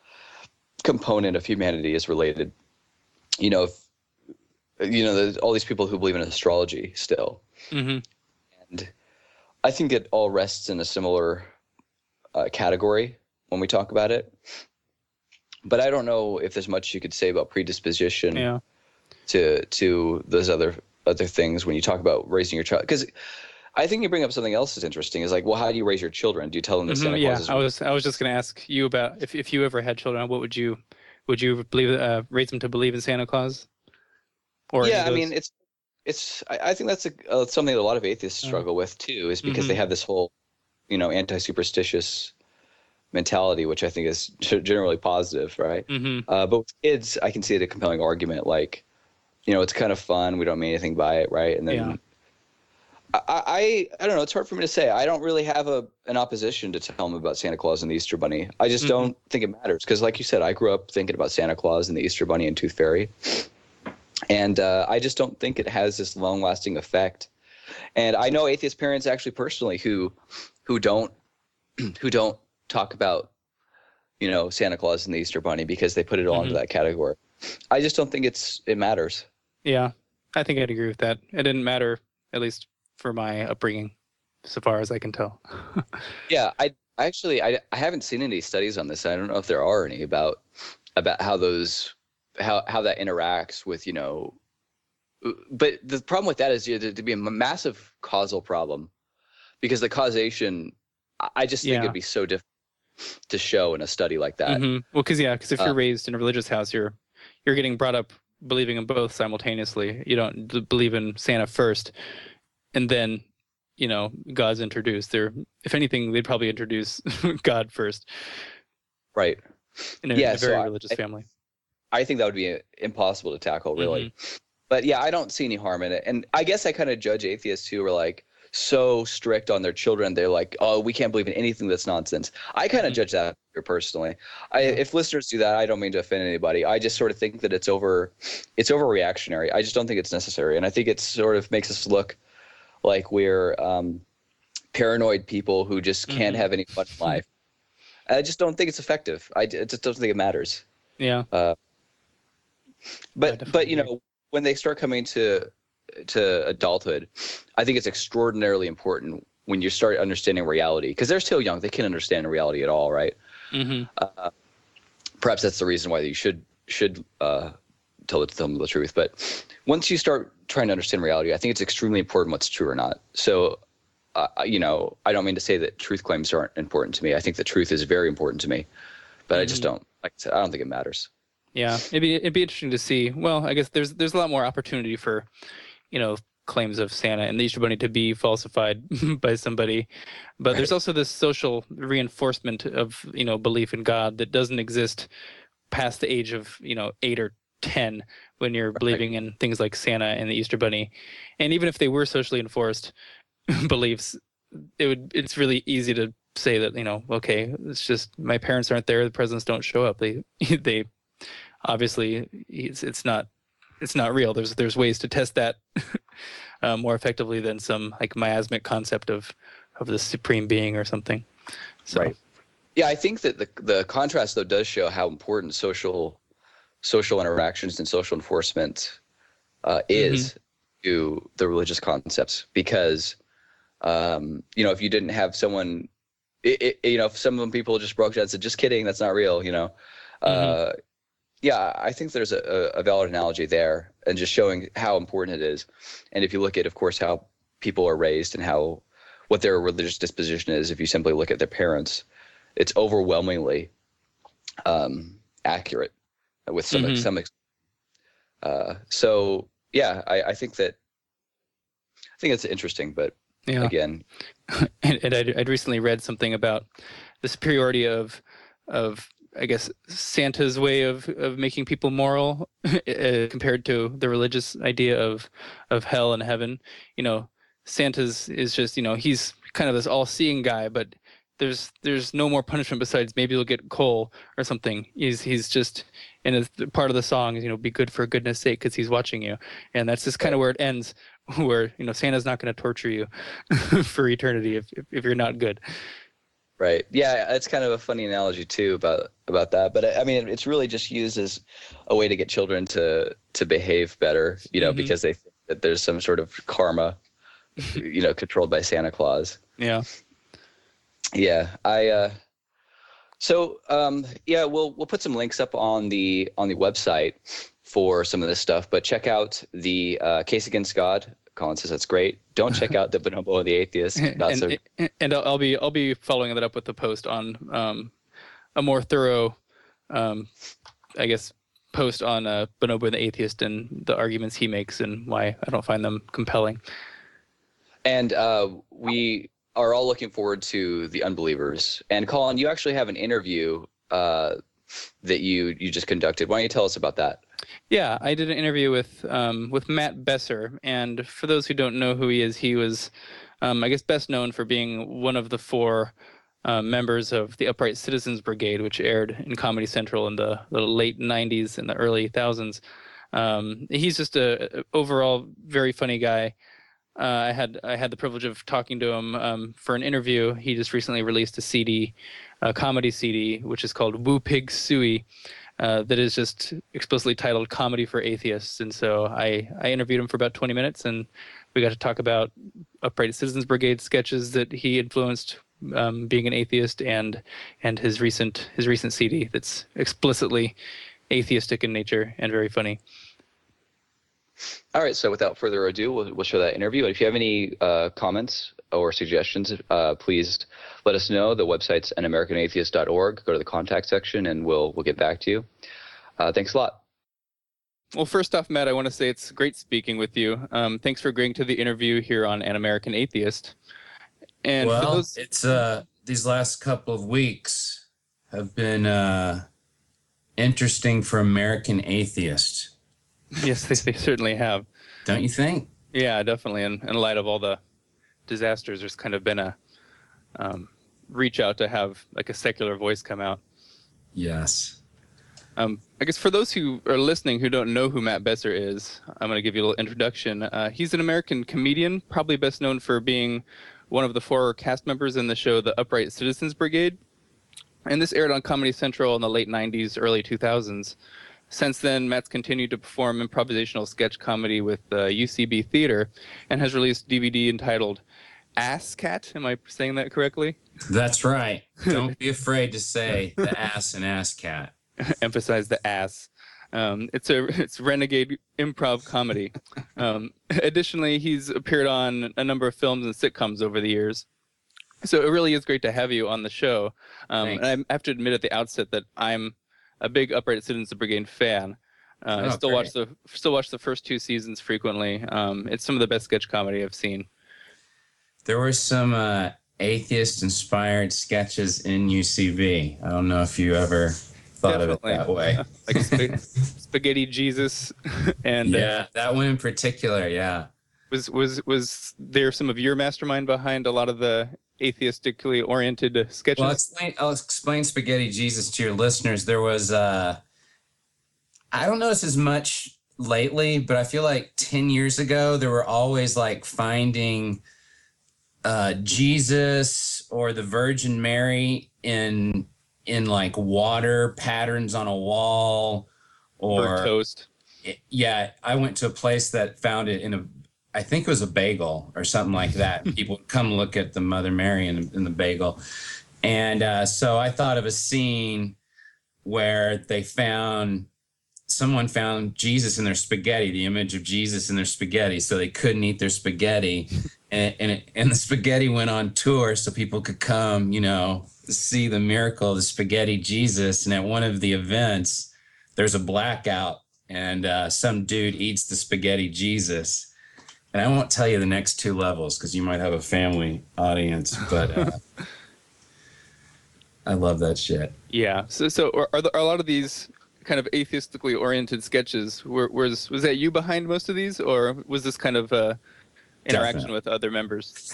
component of humanity is related. You know, if, you know, there's all these people who believe in astrology still. Mm-hmm. And I think it all rests in a similar uh, category when we talk about it. But I don't know if there's much you could say about predisposition Yeah. to to those other other things when you talk about raising your child. Because I think you bring up something else that's interesting. Is like, well, how do you raise your children? Do you tell them that Mm-hmm. Santa Yeah. Claus is I was I was just going to ask you about if if you ever had children, what would you would you believe uh, raise them to believe in Santa Claus? Or yeah, any I of mean, those? it's it's. I, I think that's a, uh, something that a lot of atheists Uh, struggle with too, is because mm-hmm. they have this whole, you know, anti-superstitious mentality, which I think is g- generally positive, right? Mm-hmm. Uh, but with kids, I can see it a compelling argument, like, you know, it's kind of fun. We don't mean anything by it, right? And Yeah. then I, I, I don't know. It's hard for me to say. I don't really have a an opposition to tell them about Santa Claus and the Easter Bunny. I just Mm-hmm. don't think it matters because, like you said, I grew up thinking about Santa Claus and the Easter Bunny and Tooth Fairy, and uh, I just don't think it has this long-lasting effect. And I know atheist parents actually personally who who don't who don't talk about, you know, Santa Claus and the Easter Bunny because they put it all into Mm-hmm. that category. I just don't think it's it matters. Yeah. I think I'd agree with that. It didn't matter, at least for my upbringing, so far as I can tell. Yeah, I I actually I, I haven't seen any studies on this. I don't know if there are any about about how those how how that interacts with, you know, but the problem with that is you to be a massive causal problem because the causation I I just think Yeah. it'd be so difficult to show in a study like that. Mm-hmm. Well, because yeah, because if you're Uh, raised in a religious house, you're you're getting brought up believing in both simultaneously. You don't d- believe in Santa first, and then, you know, God's introduced. They're, if anything, they'd probably introduce God first right. in a, Yeah, in a so very I, religious I family. I think that would be impossible to tackle, really. Mm-hmm. But yeah, I don't see any harm in it. And I guess I kind of judge atheists who are like so strict on their children. They're like, oh, we can't believe in anything that's nonsense. I kind of Mm-hmm. judge that personally. I, Yeah. if listeners do that, I don't mean to offend anybody. I just sort of think that it's over, it's overreactionary. I just don't think it's necessary. And I think it sort of makes us look like we're um, paranoid people who just can't Mm-hmm. have any fun in life. I just don't think it's effective. I, I just don't think it matters. Yeah. Uh, I but definitely but you agree. know, when they start coming to to adulthood, I think it's extraordinarily important when you start understanding reality because they're still young; they can't understand reality at all, right? Mm-hmm. Uh, perhaps that's the reason why you should should uh, tell, the, tell them the truth. But once you start trying to understand reality, I think it's extremely important what's true or not. So, uh, you know, I don't mean to say that truth claims aren't important to me. I think the truth is very important to me, but I just Mm-hmm. don't. Like I said, I don't think it matters. Yeah. It'd be it'd be interesting to see. Well, I guess there's there's a lot more opportunity for, you know, claims of Santa and the Easter Bunny to be falsified by somebody, but there's Right. also this social reinforcement of, you know, belief in God that doesn't exist past the age of, you know, eight or ten when you're Right. believing in things like Santa and the Easter Bunny. And even if they were socially enforced beliefs, it would it's really easy to say that, you know, okay, it's just my parents aren't there, the presidents don't show up. They they obviously it's it's not it's not real. There's there's ways to test that uh, more effectively than some like miasmic concept of of the supreme being or something. So. Right. Yeah, I think that the the contrast though does show how important social social interactions and social enforcement uh, is mm-hmm. to the religious concepts, because um, you know, if you didn't have someone, it, it, you know, if some of them people just broke down and said, "Just kidding, that's not real," you know. Mm-hmm. Uh, yeah, I think there's a, a valid analogy there, and just showing how important it is. And if you look at, of course, how people are raised and how what their religious disposition is, if you simply look at their parents, it's overwhelmingly um, accurate with some mm-hmm. some. Uh, so yeah, I, I think that I think it's interesting, but yeah. again, and, and I'd, I'd recently read something about the superiority of of I guess Santa's way of, of making people moral uh, compared to the religious idea of of hell and heaven. You know, Santa's is just, you know, he's kind of this all-seeing guy, but there's there's no more punishment besides maybe you'll get coal or something. He's he's just, and a part of the song is, you know, be good for goodness sake, because he's watching you, and that's just kind of where it ends. Where, you know, Santa's not going to torture you for eternity if, if if you're not good. Right. Yeah, it's kind of a funny analogy too about about that. But I mean, it's really just used as a way to get children to to behave better, you know, mm-hmm. because they think that there's some sort of karma, you know, controlled by Santa Claus. Yeah. Yeah. I. Uh, so um, yeah, we'll we'll put some links up on the on the website for some of this stuff. But check out the uh, Case Against God. Colin says that's great. Don't check out the Bonobo and the Atheist. Not and, so... and, and I'll be I'll be following that up with the post on um, a more thorough, um, I guess, post on uh, Bonobo and the Atheist and the arguments he makes and why I don't find them compelling. And uh, we are all looking forward to The Unbelievers. And Colin, you actually have an interview uh, that you you just conducted. Why don't you tell us about that? Yeah, I did an interview with um, with Matt Besser, and for those who don't know who he is, he was, um, I guess, best known for being one of the four uh, members of the Upright Citizens Brigade, which aired in Comedy Central in the, the late nineties and the early thousands. Um, he's just a, a overall very funny guy. Uh, I had I had the privilege of talking to him um, for an interview. He just recently released a C D, a comedy C D, which is called Woo Pig Suey. Uh, that is just explicitly titled Comedy for Atheists. And so I, I interviewed him for about twenty minutes, and we got to talk about Upright Citizens Brigade sketches that he influenced, um, being an atheist, and and his recent his recent C D that's explicitly atheistic in nature and very funny. All right, so without further ado, we'll, we'll show that interview. And if you have any uh, comments or suggestions, uh, please let us know. The website's an american atheist dot org. Go to the contact section, and we'll we'll get back to you. Uh, thanks a lot. Well, first off, Matt, I want to say it's great speaking with you. Um, thanks for agreeing to the interview here on An American Atheist. And well, for those... it's uh, these last couple of weeks have been uh, interesting for American Atheist. Yes, they, they certainly have. Don't you think? Yeah, definitely. In, in light of all the disasters, there's kind of been a um, reach out to have like a secular voice come out. Yes. Um, I guess for those who are listening who don't know who Matt Besser is, I'm going to give you a little introduction. Uh, he's an American comedian, probably best known for being one of the four cast members in the show The Upright Citizens Brigade. And this aired on Comedy Central in the late nineties, early two thousands. Since then, Matt's continued to perform improvisational sketch comedy with uh, U C B Theater and has released D V D entitled Ass Cat. Am I saying that correctly? That's right. Don't be afraid to say the ass and ass cat. Emphasize the ass. Um, it's a it's renegade improv comedy. Um, additionally, he's appeared on a number of films and sitcoms over the years. So it really is great to have you on the show. Um, and I have to admit at the outset that I'm a big Upright Citizens Brigade fan. Uh, oh, I still great. watch the still watch the first two seasons frequently. Um, it's some of the best sketch comedy I've seen. There were some uh, atheist-inspired sketches in U C B. I don't know if you ever thought Definitely. of it that way. Like sp- Spaghetti Jesus, and yeah, uh, that one in particular. Yeah. Was was was there some of your mastermind behind a lot of the atheistically oriented sketches? Well, I'll explain, I'll explain Spaghetti Jesus to your listeners. There was, uh, I don't notice as much lately, but I feel like ten years ago, there were always like finding uh, Jesus or the Virgin Mary in in like water patterns on a wall, or Burnt toast. Yeah, I went to a place that found it in a, I think it was a bagel or something like that. People would come look at the Mother Mary in, in the bagel. And uh, so I thought of a scene where they found, someone found Jesus in their spaghetti, the image of Jesus in their spaghetti, so they couldn't eat their spaghetti. And, and, it, and the spaghetti went on tour so people could come, you know, see the miracle of the spaghetti Jesus. And at one of the events, there's a blackout, and uh, some dude eats the spaghetti Jesus. And I won't tell you the next two levels because you might have a family audience, but uh, I love that shit. Yeah. So, so are, are, there, are a lot of these kind of atheistically oriented sketches, were, was was that you behind most of these, or was this kind of uh, interaction Definitely. with other members?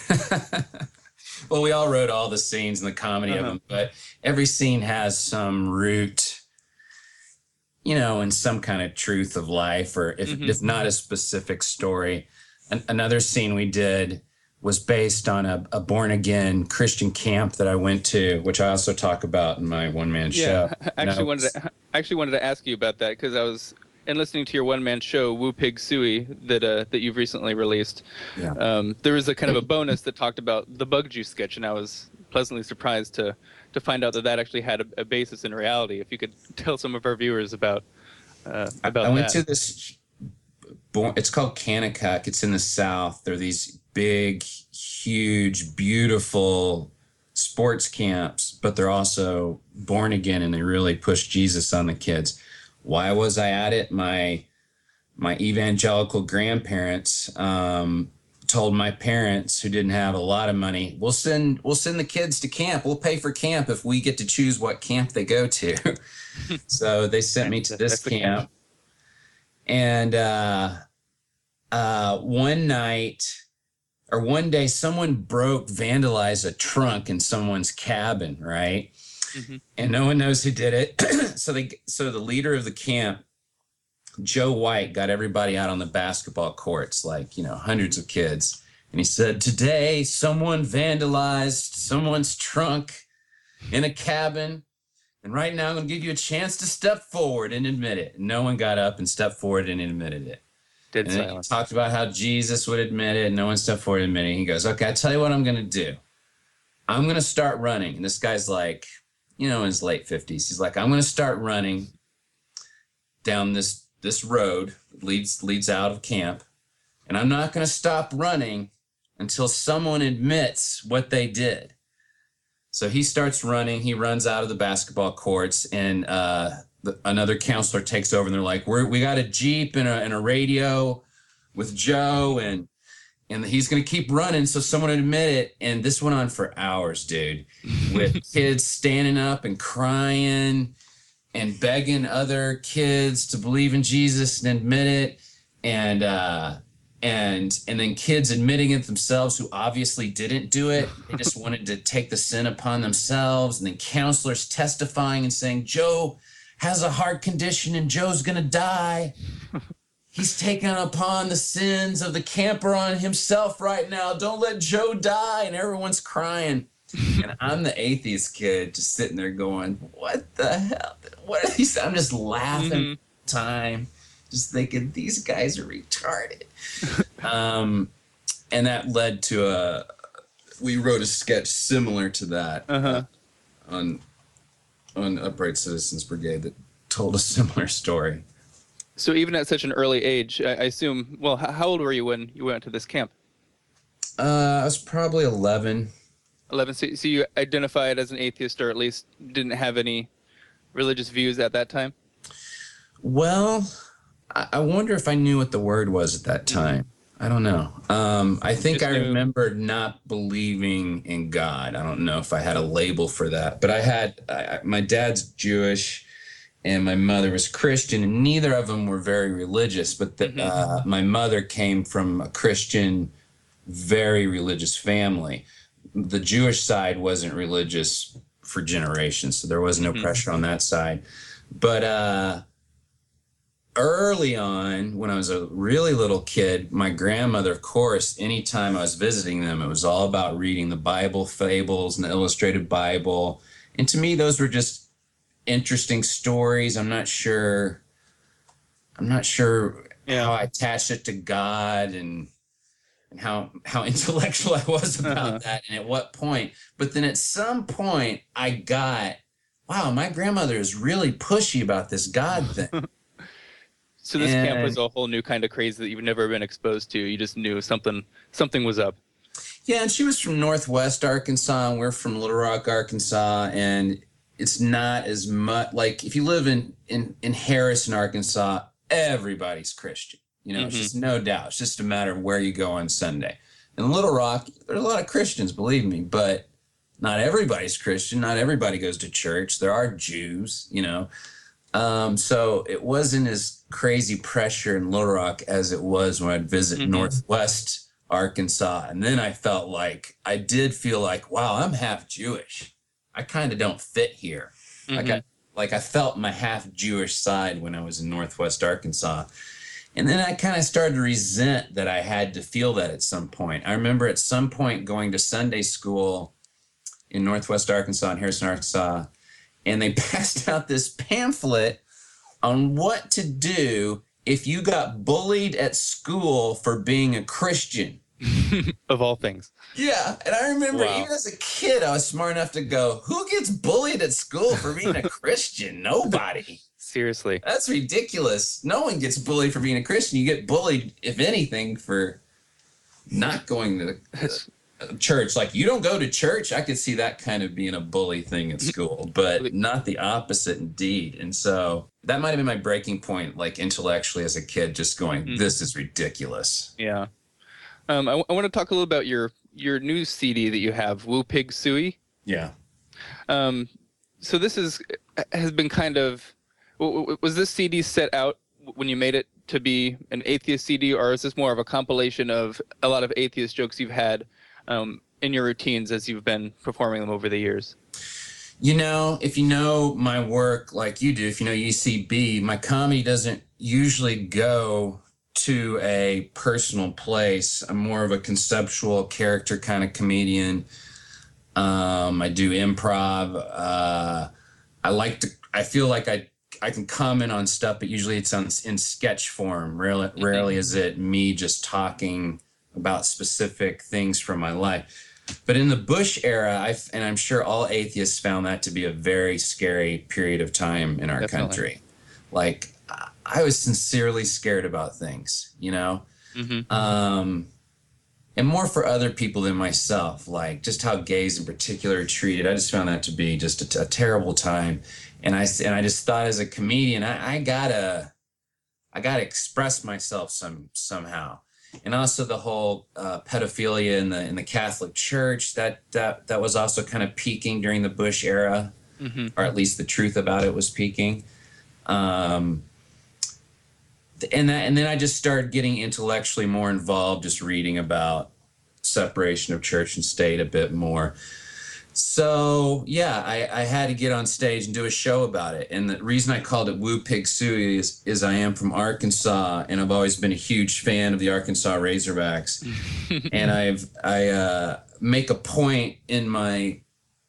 Well, we all wrote all the scenes and the comedy uh-huh. of them, but every scene has some root, you know, in some kind of truth of life, or if, mm-hmm. if not a specific story. An- another scene we did was based on a, a born-again Christian camp that I went to, which I also talk about in my one-man yeah, show. I actually, wanted to, I actually wanted to ask you about that because I was in listening to your one-man show, Woo Pig Suey, that uh, that you've recently released. Yeah. Um, there was a kind of a bonus that talked about the bug juice sketch, and I was pleasantly surprised to to find out that that actually had a, a basis in reality. If you could tell some of our viewers about uh, about I went that. to this, it's called Kanakuk. It's in the South. There are these big, huge, beautiful sports camps, but they're also born again, and they really push Jesus on the kids. Why was I at it? My my evangelical grandparents um, told my parents, who didn't have a lot of money, we'll send we'll send the kids to camp. We'll pay for camp if we get to choose what camp they go to. So they sent me to this camp. And uh, uh, one night or one day, someone broke, vandalized a trunk in someone's cabin, right? Mm-hmm. And no one knows who did it. so they, so the leader of the camp, Joe White, got everybody out on the basketball courts, like, you know, hundreds of kids. And he said, today, someone vandalized someone's trunk in a cabin. And right now, I'm going to give you a chance to step forward and admit it. And no one got up and stepped forward and admitted it. Dead and then silence. He talked about how Jesus would admit it. And no one stepped forward and admitted it. He goes, okay, I'll tell you what I'm going to do. I'm going to start running. And this guy's like, you know, in his late fifties. He's like, I'm going to start running down this this road that leads, leads out of camp. And I'm not going to stop running until someone admits what they did. So he starts running. He runs out of the basketball courts, and uh, the, another counselor takes over, and they're like, We're, we got a Jeep and a, and a radio with Joe, and and he's going to keep running so someone would admit it. And this went on for hours, dude, with kids standing up and crying and begging other kids to believe in Jesus and admit it. And uh, and and then kids admitting it themselves who obviously didn't do it. They just wanted to take the sin upon themselves. And then counselors testifying and saying, Joe has a heart condition and Joe's going to die. He's taking upon the sins of the camper on himself right now. Don't let Joe die. And everyone's crying. And I'm the atheist kid just sitting there going, what the hell? What are these? I'm just laughing mm-hmm. time, just thinking these guys are retarded. um, and that led to a, we wrote a sketch similar to that uh-huh. uh, on, on Upright Citizens Brigade that told a similar story. So even at such an early age, I assume, well, how old were you when you went to this camp? Uh, I was probably eleven. eleven. So, so you identified as an atheist, or at least didn't have any religious views at that time? Well, I wonder if I knew what the word was at that time. I don't know. Um, I think Just I remember not believing in God. I don't know if I had a label for that. But I had, I, my dad's Jewish and my mother was Christian, and neither of them were very religious. But the, mm-hmm. uh, my mother came from a Christian, very religious family. the Jewish side wasn't religious for generations, so there was no mm-hmm. pressure on that side. But uh, early on, when I was a really little kid, my grandmother, of course, anytime I was visiting them, it was all about reading the Bible fables and the illustrated Bible. And to me, those were just interesting stories. I'm not sure, I'm not sure yeah. how I attached it to God and and how, how intellectual I was about uh-huh. that and at what point. But then at some point, I got, wow, my grandmother is really pushy about this God thing. So this and, camp was a whole new kind of craze that you've never been exposed to. You just knew something something was up. Yeah, and she was from Northwest Arkansas, and we're from Little Rock, Arkansas, and it's not as much, like if you live in, in, in Harrison, Arkansas, everybody's Christian. You know, mm-hmm. it's just no doubt. It's just a matter of where you go on Sunday. In Little Rock, there's a lot of Christians, believe me, but not everybody's Christian. Not everybody goes to church. There are Jews, you know. Um, so it wasn't as crazy pressure in Little Rock as it was when I'd visit mm-hmm. Northwest Arkansas. And then I felt like, I did feel like, wow, I'm half Jewish. I kind of don't fit here. Mm-hmm. Like I, like I felt my half Jewish side when I was in Northwest Arkansas. And then I kind of started to resent that I had to feel that at some point. I remember at some point going to Sunday school in Northwest Arkansas and Harrison, Arkansas, and they passed out this pamphlet on what to do if you got bullied at school for being a Christian. Of all things. Yeah, and I remember wow. even as a kid, I was smart enough to go, who gets bullied at school for being a Christian? Nobody. Seriously. That's ridiculous. No one gets bullied for being a Christian. You get bullied, if anything, for not going to the church. Like, you don't go to church. I could see that kind of being a bully thing at school, but not the opposite indeed. And so that might have been my breaking point, like intellectually as a kid, just going, mm-hmm. this is ridiculous. Yeah. Um, I, w- I want to talk a little about your, your new C D that you have, Woo Pig Sooie. Yeah. Um, so this is has been kind of... Was this C D set out when you made it to be an atheist C D, or is this more of a compilation of a lot of atheist jokes you've had um, in your routines as you've been performing them over the years? You know, if you know my work like you do, if you know U C B, my comedy doesn't usually go to a personal place. I'm more of a conceptual character kind of comedian. Um, I do improv. Uh, I like to, I feel like I, I can comment on stuff, but usually it's on, in sketch form. Rarely, mm-hmm. rarely is it me just talking about specific things from my life. But in the Bush era, I and I'm sure all atheists found that to be a very scary period of time in our Definitely. country. Like, I was sincerely scared about things, you know, mm-hmm. um, and more for other people than myself. Like, just how gays in particular are treated. I just found that to be just a, t- a terrible time. And I, and I just thought as a comedian, I, I gotta, I gotta express myself some, somehow. And also the whole uh, pedophilia in the, in the Catholic Church, that, that, that was also kind of peaking during the Bush era, mm-hmm. or at least the truth about it was peaking. Um, and that, and then I just started getting intellectually more involved, just reading about separation of church and state a bit more. So, yeah, I, I had to get on stage and do a show about it. And the reason I called it Woo Pig Sooie is, is I am from Arkansas, and I've always been a huge fan of the Arkansas Razorbacks. And I've I uh, make a point in my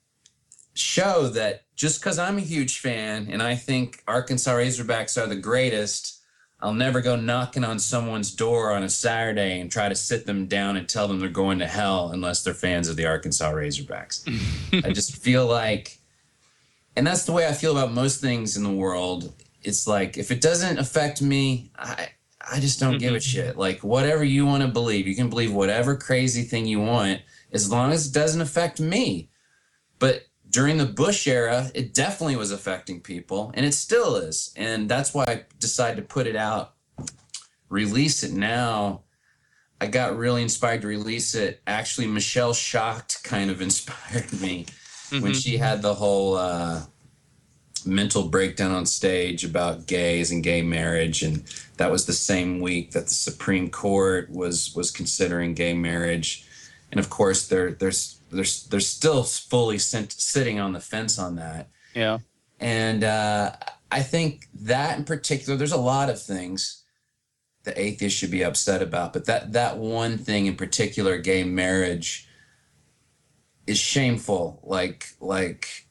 show that just because I'm a huge fan and I think Arkansas Razorbacks are the greatest, I'll never go knocking on someone's door on a Saturday and try to sit them down and tell them they're going to hell unless they're fans of the Arkansas Razorbacks. I just feel like, and that's the way I feel about most things in the world. It's like, if it doesn't affect me, I I just don't give a shit. Like, whatever you want to believe, you can believe whatever crazy thing you want, as long as it doesn't affect me. But during the Bush era, it definitely was affecting people, and it still is. And that's why I decided to put it out, release it now. I got really inspired to release it. Actually, Michelle Shocked kind of inspired me mm-hmm. when she had the whole uh, mental breakdown on stage about gays and gay marriage. And that was the same week that the Supreme Court was was considering gay marriage. And of course, there there's they're they're still fully sent, sitting on the fence on that. Yeah. And uh, I think that in particular, there's a lot of things the atheists should be upset about, but that that one thing in particular, gay marriage, is shameful. Like like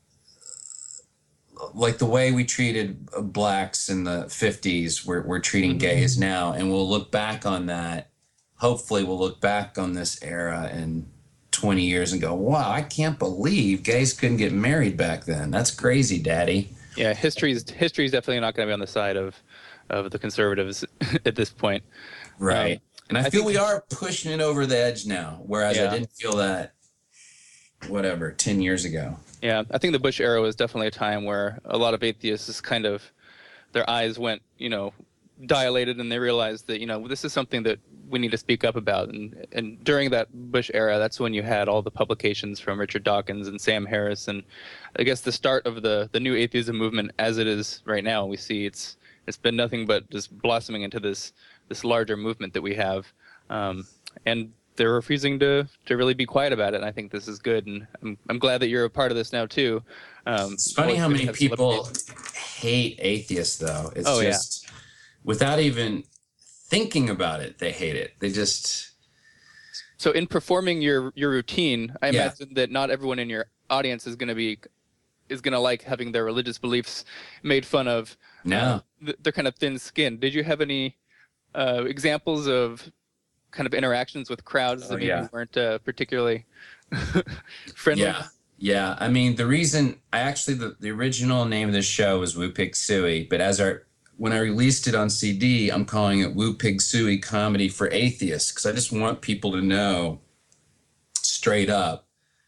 like the way we treated blacks in the fifties, we're we're treating gays now, and we'll look back on that. Hopefully, we'll look back on this era in twenty years and go, "Wow, I can't believe gays couldn't get married back then. That's crazy, Daddy." Yeah, history's history's definitely not going to be on the side of of the conservatives at this point. Right. Um, and I, I feel think- we are pushing it over the edge now, whereas Yeah. I didn't feel that, whatever, ten years ago. Yeah, I think the Bush era was definitely a time where a lot of atheists kind of, their eyes went, you know, dilated, and they realized that, you know, this is something that we need to speak up about. And and during that Bush era, that's when you had all the publications from Richard Dawkins and Sam Harris, and I guess the start of the the new atheism movement as it is right now. We see it's it's been nothing but just blossoming into this this larger movement that we have, um, and they're refusing to to really be quiet about it. And I think this is good, and I'm I'm glad that you're a part of this now too. Um, It's funny well, how good to many have people celebrities. hate atheists, though. It's Oh, yeah. just, without even thinking about it, they hate it. They just, So in performing your your routine, I Yeah. imagine that not everyone in your audience is going to be is going to like having their religious beliefs made fun of. no. Uh, th- they're kind of thin-skinned. Did you have any uh, examples of kind of interactions with crowds that Oh, maybe yeah. weren't uh, particularly friendly? Yeah. Yeah. I mean, the reason I actually, the, the original name of the show was Woo Pig Suey, but as our, when I released it on C D, I'm calling it Woo Pig Suey Comedy for Atheists, because I just want people to know straight up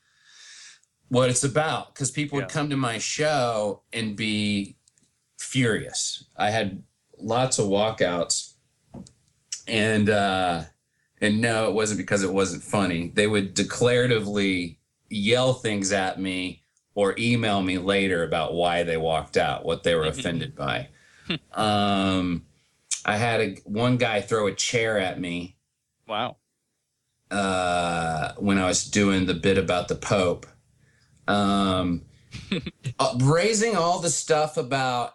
what it's about. Because people would Yeah. come to my show and be furious. I had lots of walkouts, and uh, and no, it wasn't because it wasn't funny. They would declaratively yell things at me or email me later about why they walked out, what they were offended by. um, I had a, one guy throw a chair at me Wow. uh, when I was doing the bit about the Pope. Um, uh, raising all the stuff about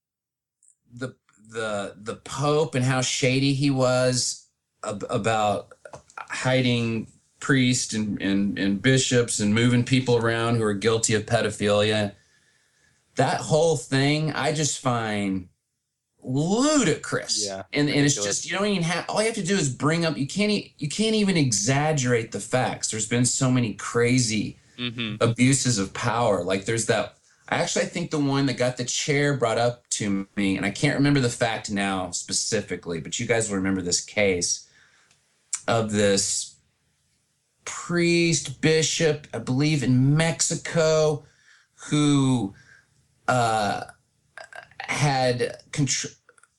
the the the Pope and how shady he was, ab- about hiding priests and, and, and bishops and moving people around who are guilty of pedophilia. That whole thing I just find ludicrous. Yeah, and and it's ridiculous. just, you don't even have, all you have to do is bring up, you can't e- you can't even exaggerate the facts. There's been so many crazy hmm abuses of power. Like there's that, I actually think the one that got the chair brought up to me, and I can't remember the fact now specifically, but you guys will remember this case of this priest, bishop, I believe in Mexico, who uh, had contr-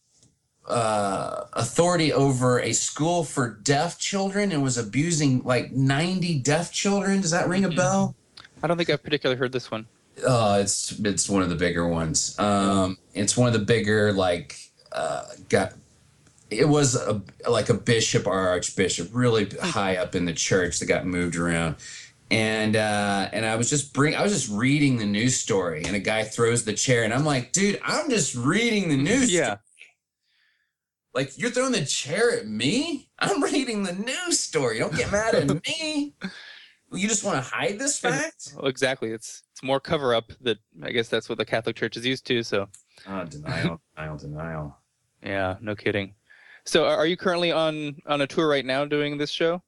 uh, authority over a school for deaf children and was abusing like ninety deaf children. Does that ring a bell? I don't think I've particularly heard this one. Oh, it's it's one of the bigger ones. Um, it's one of the bigger, like, uh, got. It was a, like a bishop or archbishop, really high up in the church that got moved around, and uh, and I was just bring. I was just reading the news story, and a guy throws the chair, and I'm like, dude, I'm just reading the news. Yeah. story. Like, you're throwing the chair at me? I'm reading the news story. Don't get mad at me. You just want to hide this fact? Well, exactly. It's it's more cover up that I guess that's what the Catholic Church is used to. So Oh, denial, denial, denial. yeah, no kidding. So are are you currently on on a tour right now doing this show?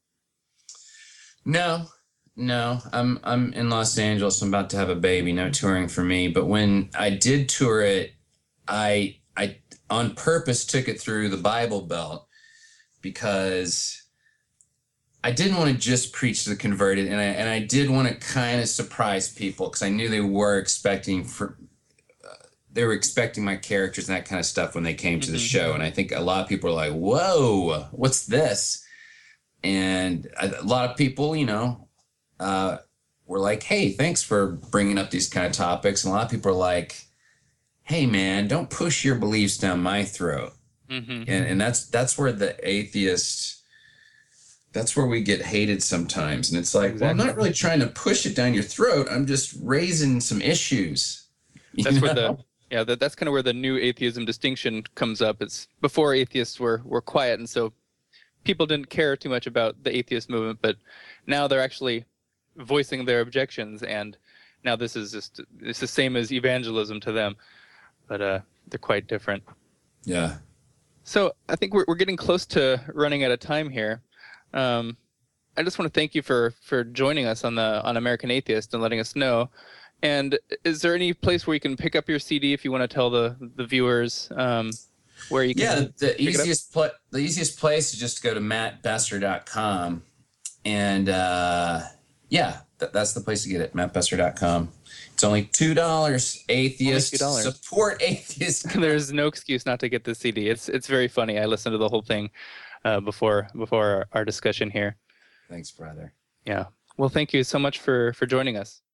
No, no. I'm I'm in Los Angeles. I'm about to have a baby. No touring for me. But when I did tour it, I I on purpose took it through the Bible Belt because I didn't want to just preach to the converted, and I and I did want to kind of surprise people because I knew they were expecting for. They were expecting my characters and that kind of stuff when they came to the Mhm. show. And I think a lot of people are like, whoa, what's this? And a, a lot of people, you know, uh, were like, hey, thanks for bringing up these kind of topics. And a lot of people are like, hey, man, don't push your beliefs down my throat. Mm-hmm. And, and that's that's where the atheist that's where we get hated sometimes. And it's like, well, I'm Exactly. not really trying to push it down your throat. I'm just raising some issues. you That's where know? the yeah that, that's kind of where the new atheism distinction comes up. It's before atheists were were quiet, and so people didn't care too much about the atheist movement, but now they're actually voicing their objections, and now this is just it's the same as evangelism to them, but uh, they're quite different. Yeah. So I think we're we're getting close to running out of time here. Um, I just want to thank you for for joining us on the on American Atheist and letting us know. And is there any place where you can pick up your C D if you want to tell the the viewers um, where you can? Yeah, the, the pick it up? easiest pla- the easiest place is just to go to matt besser dot com, and uh, yeah, th- that's the place to get it. matt besser dot com. It's only two dollars. Atheist two dollars. Support atheist. There's no excuse not to get the C D. It's it's very funny. I listened to the whole thing uh, before before our, our discussion here. Thanks, brother. Yeah. Well, thank you so much for for joining us.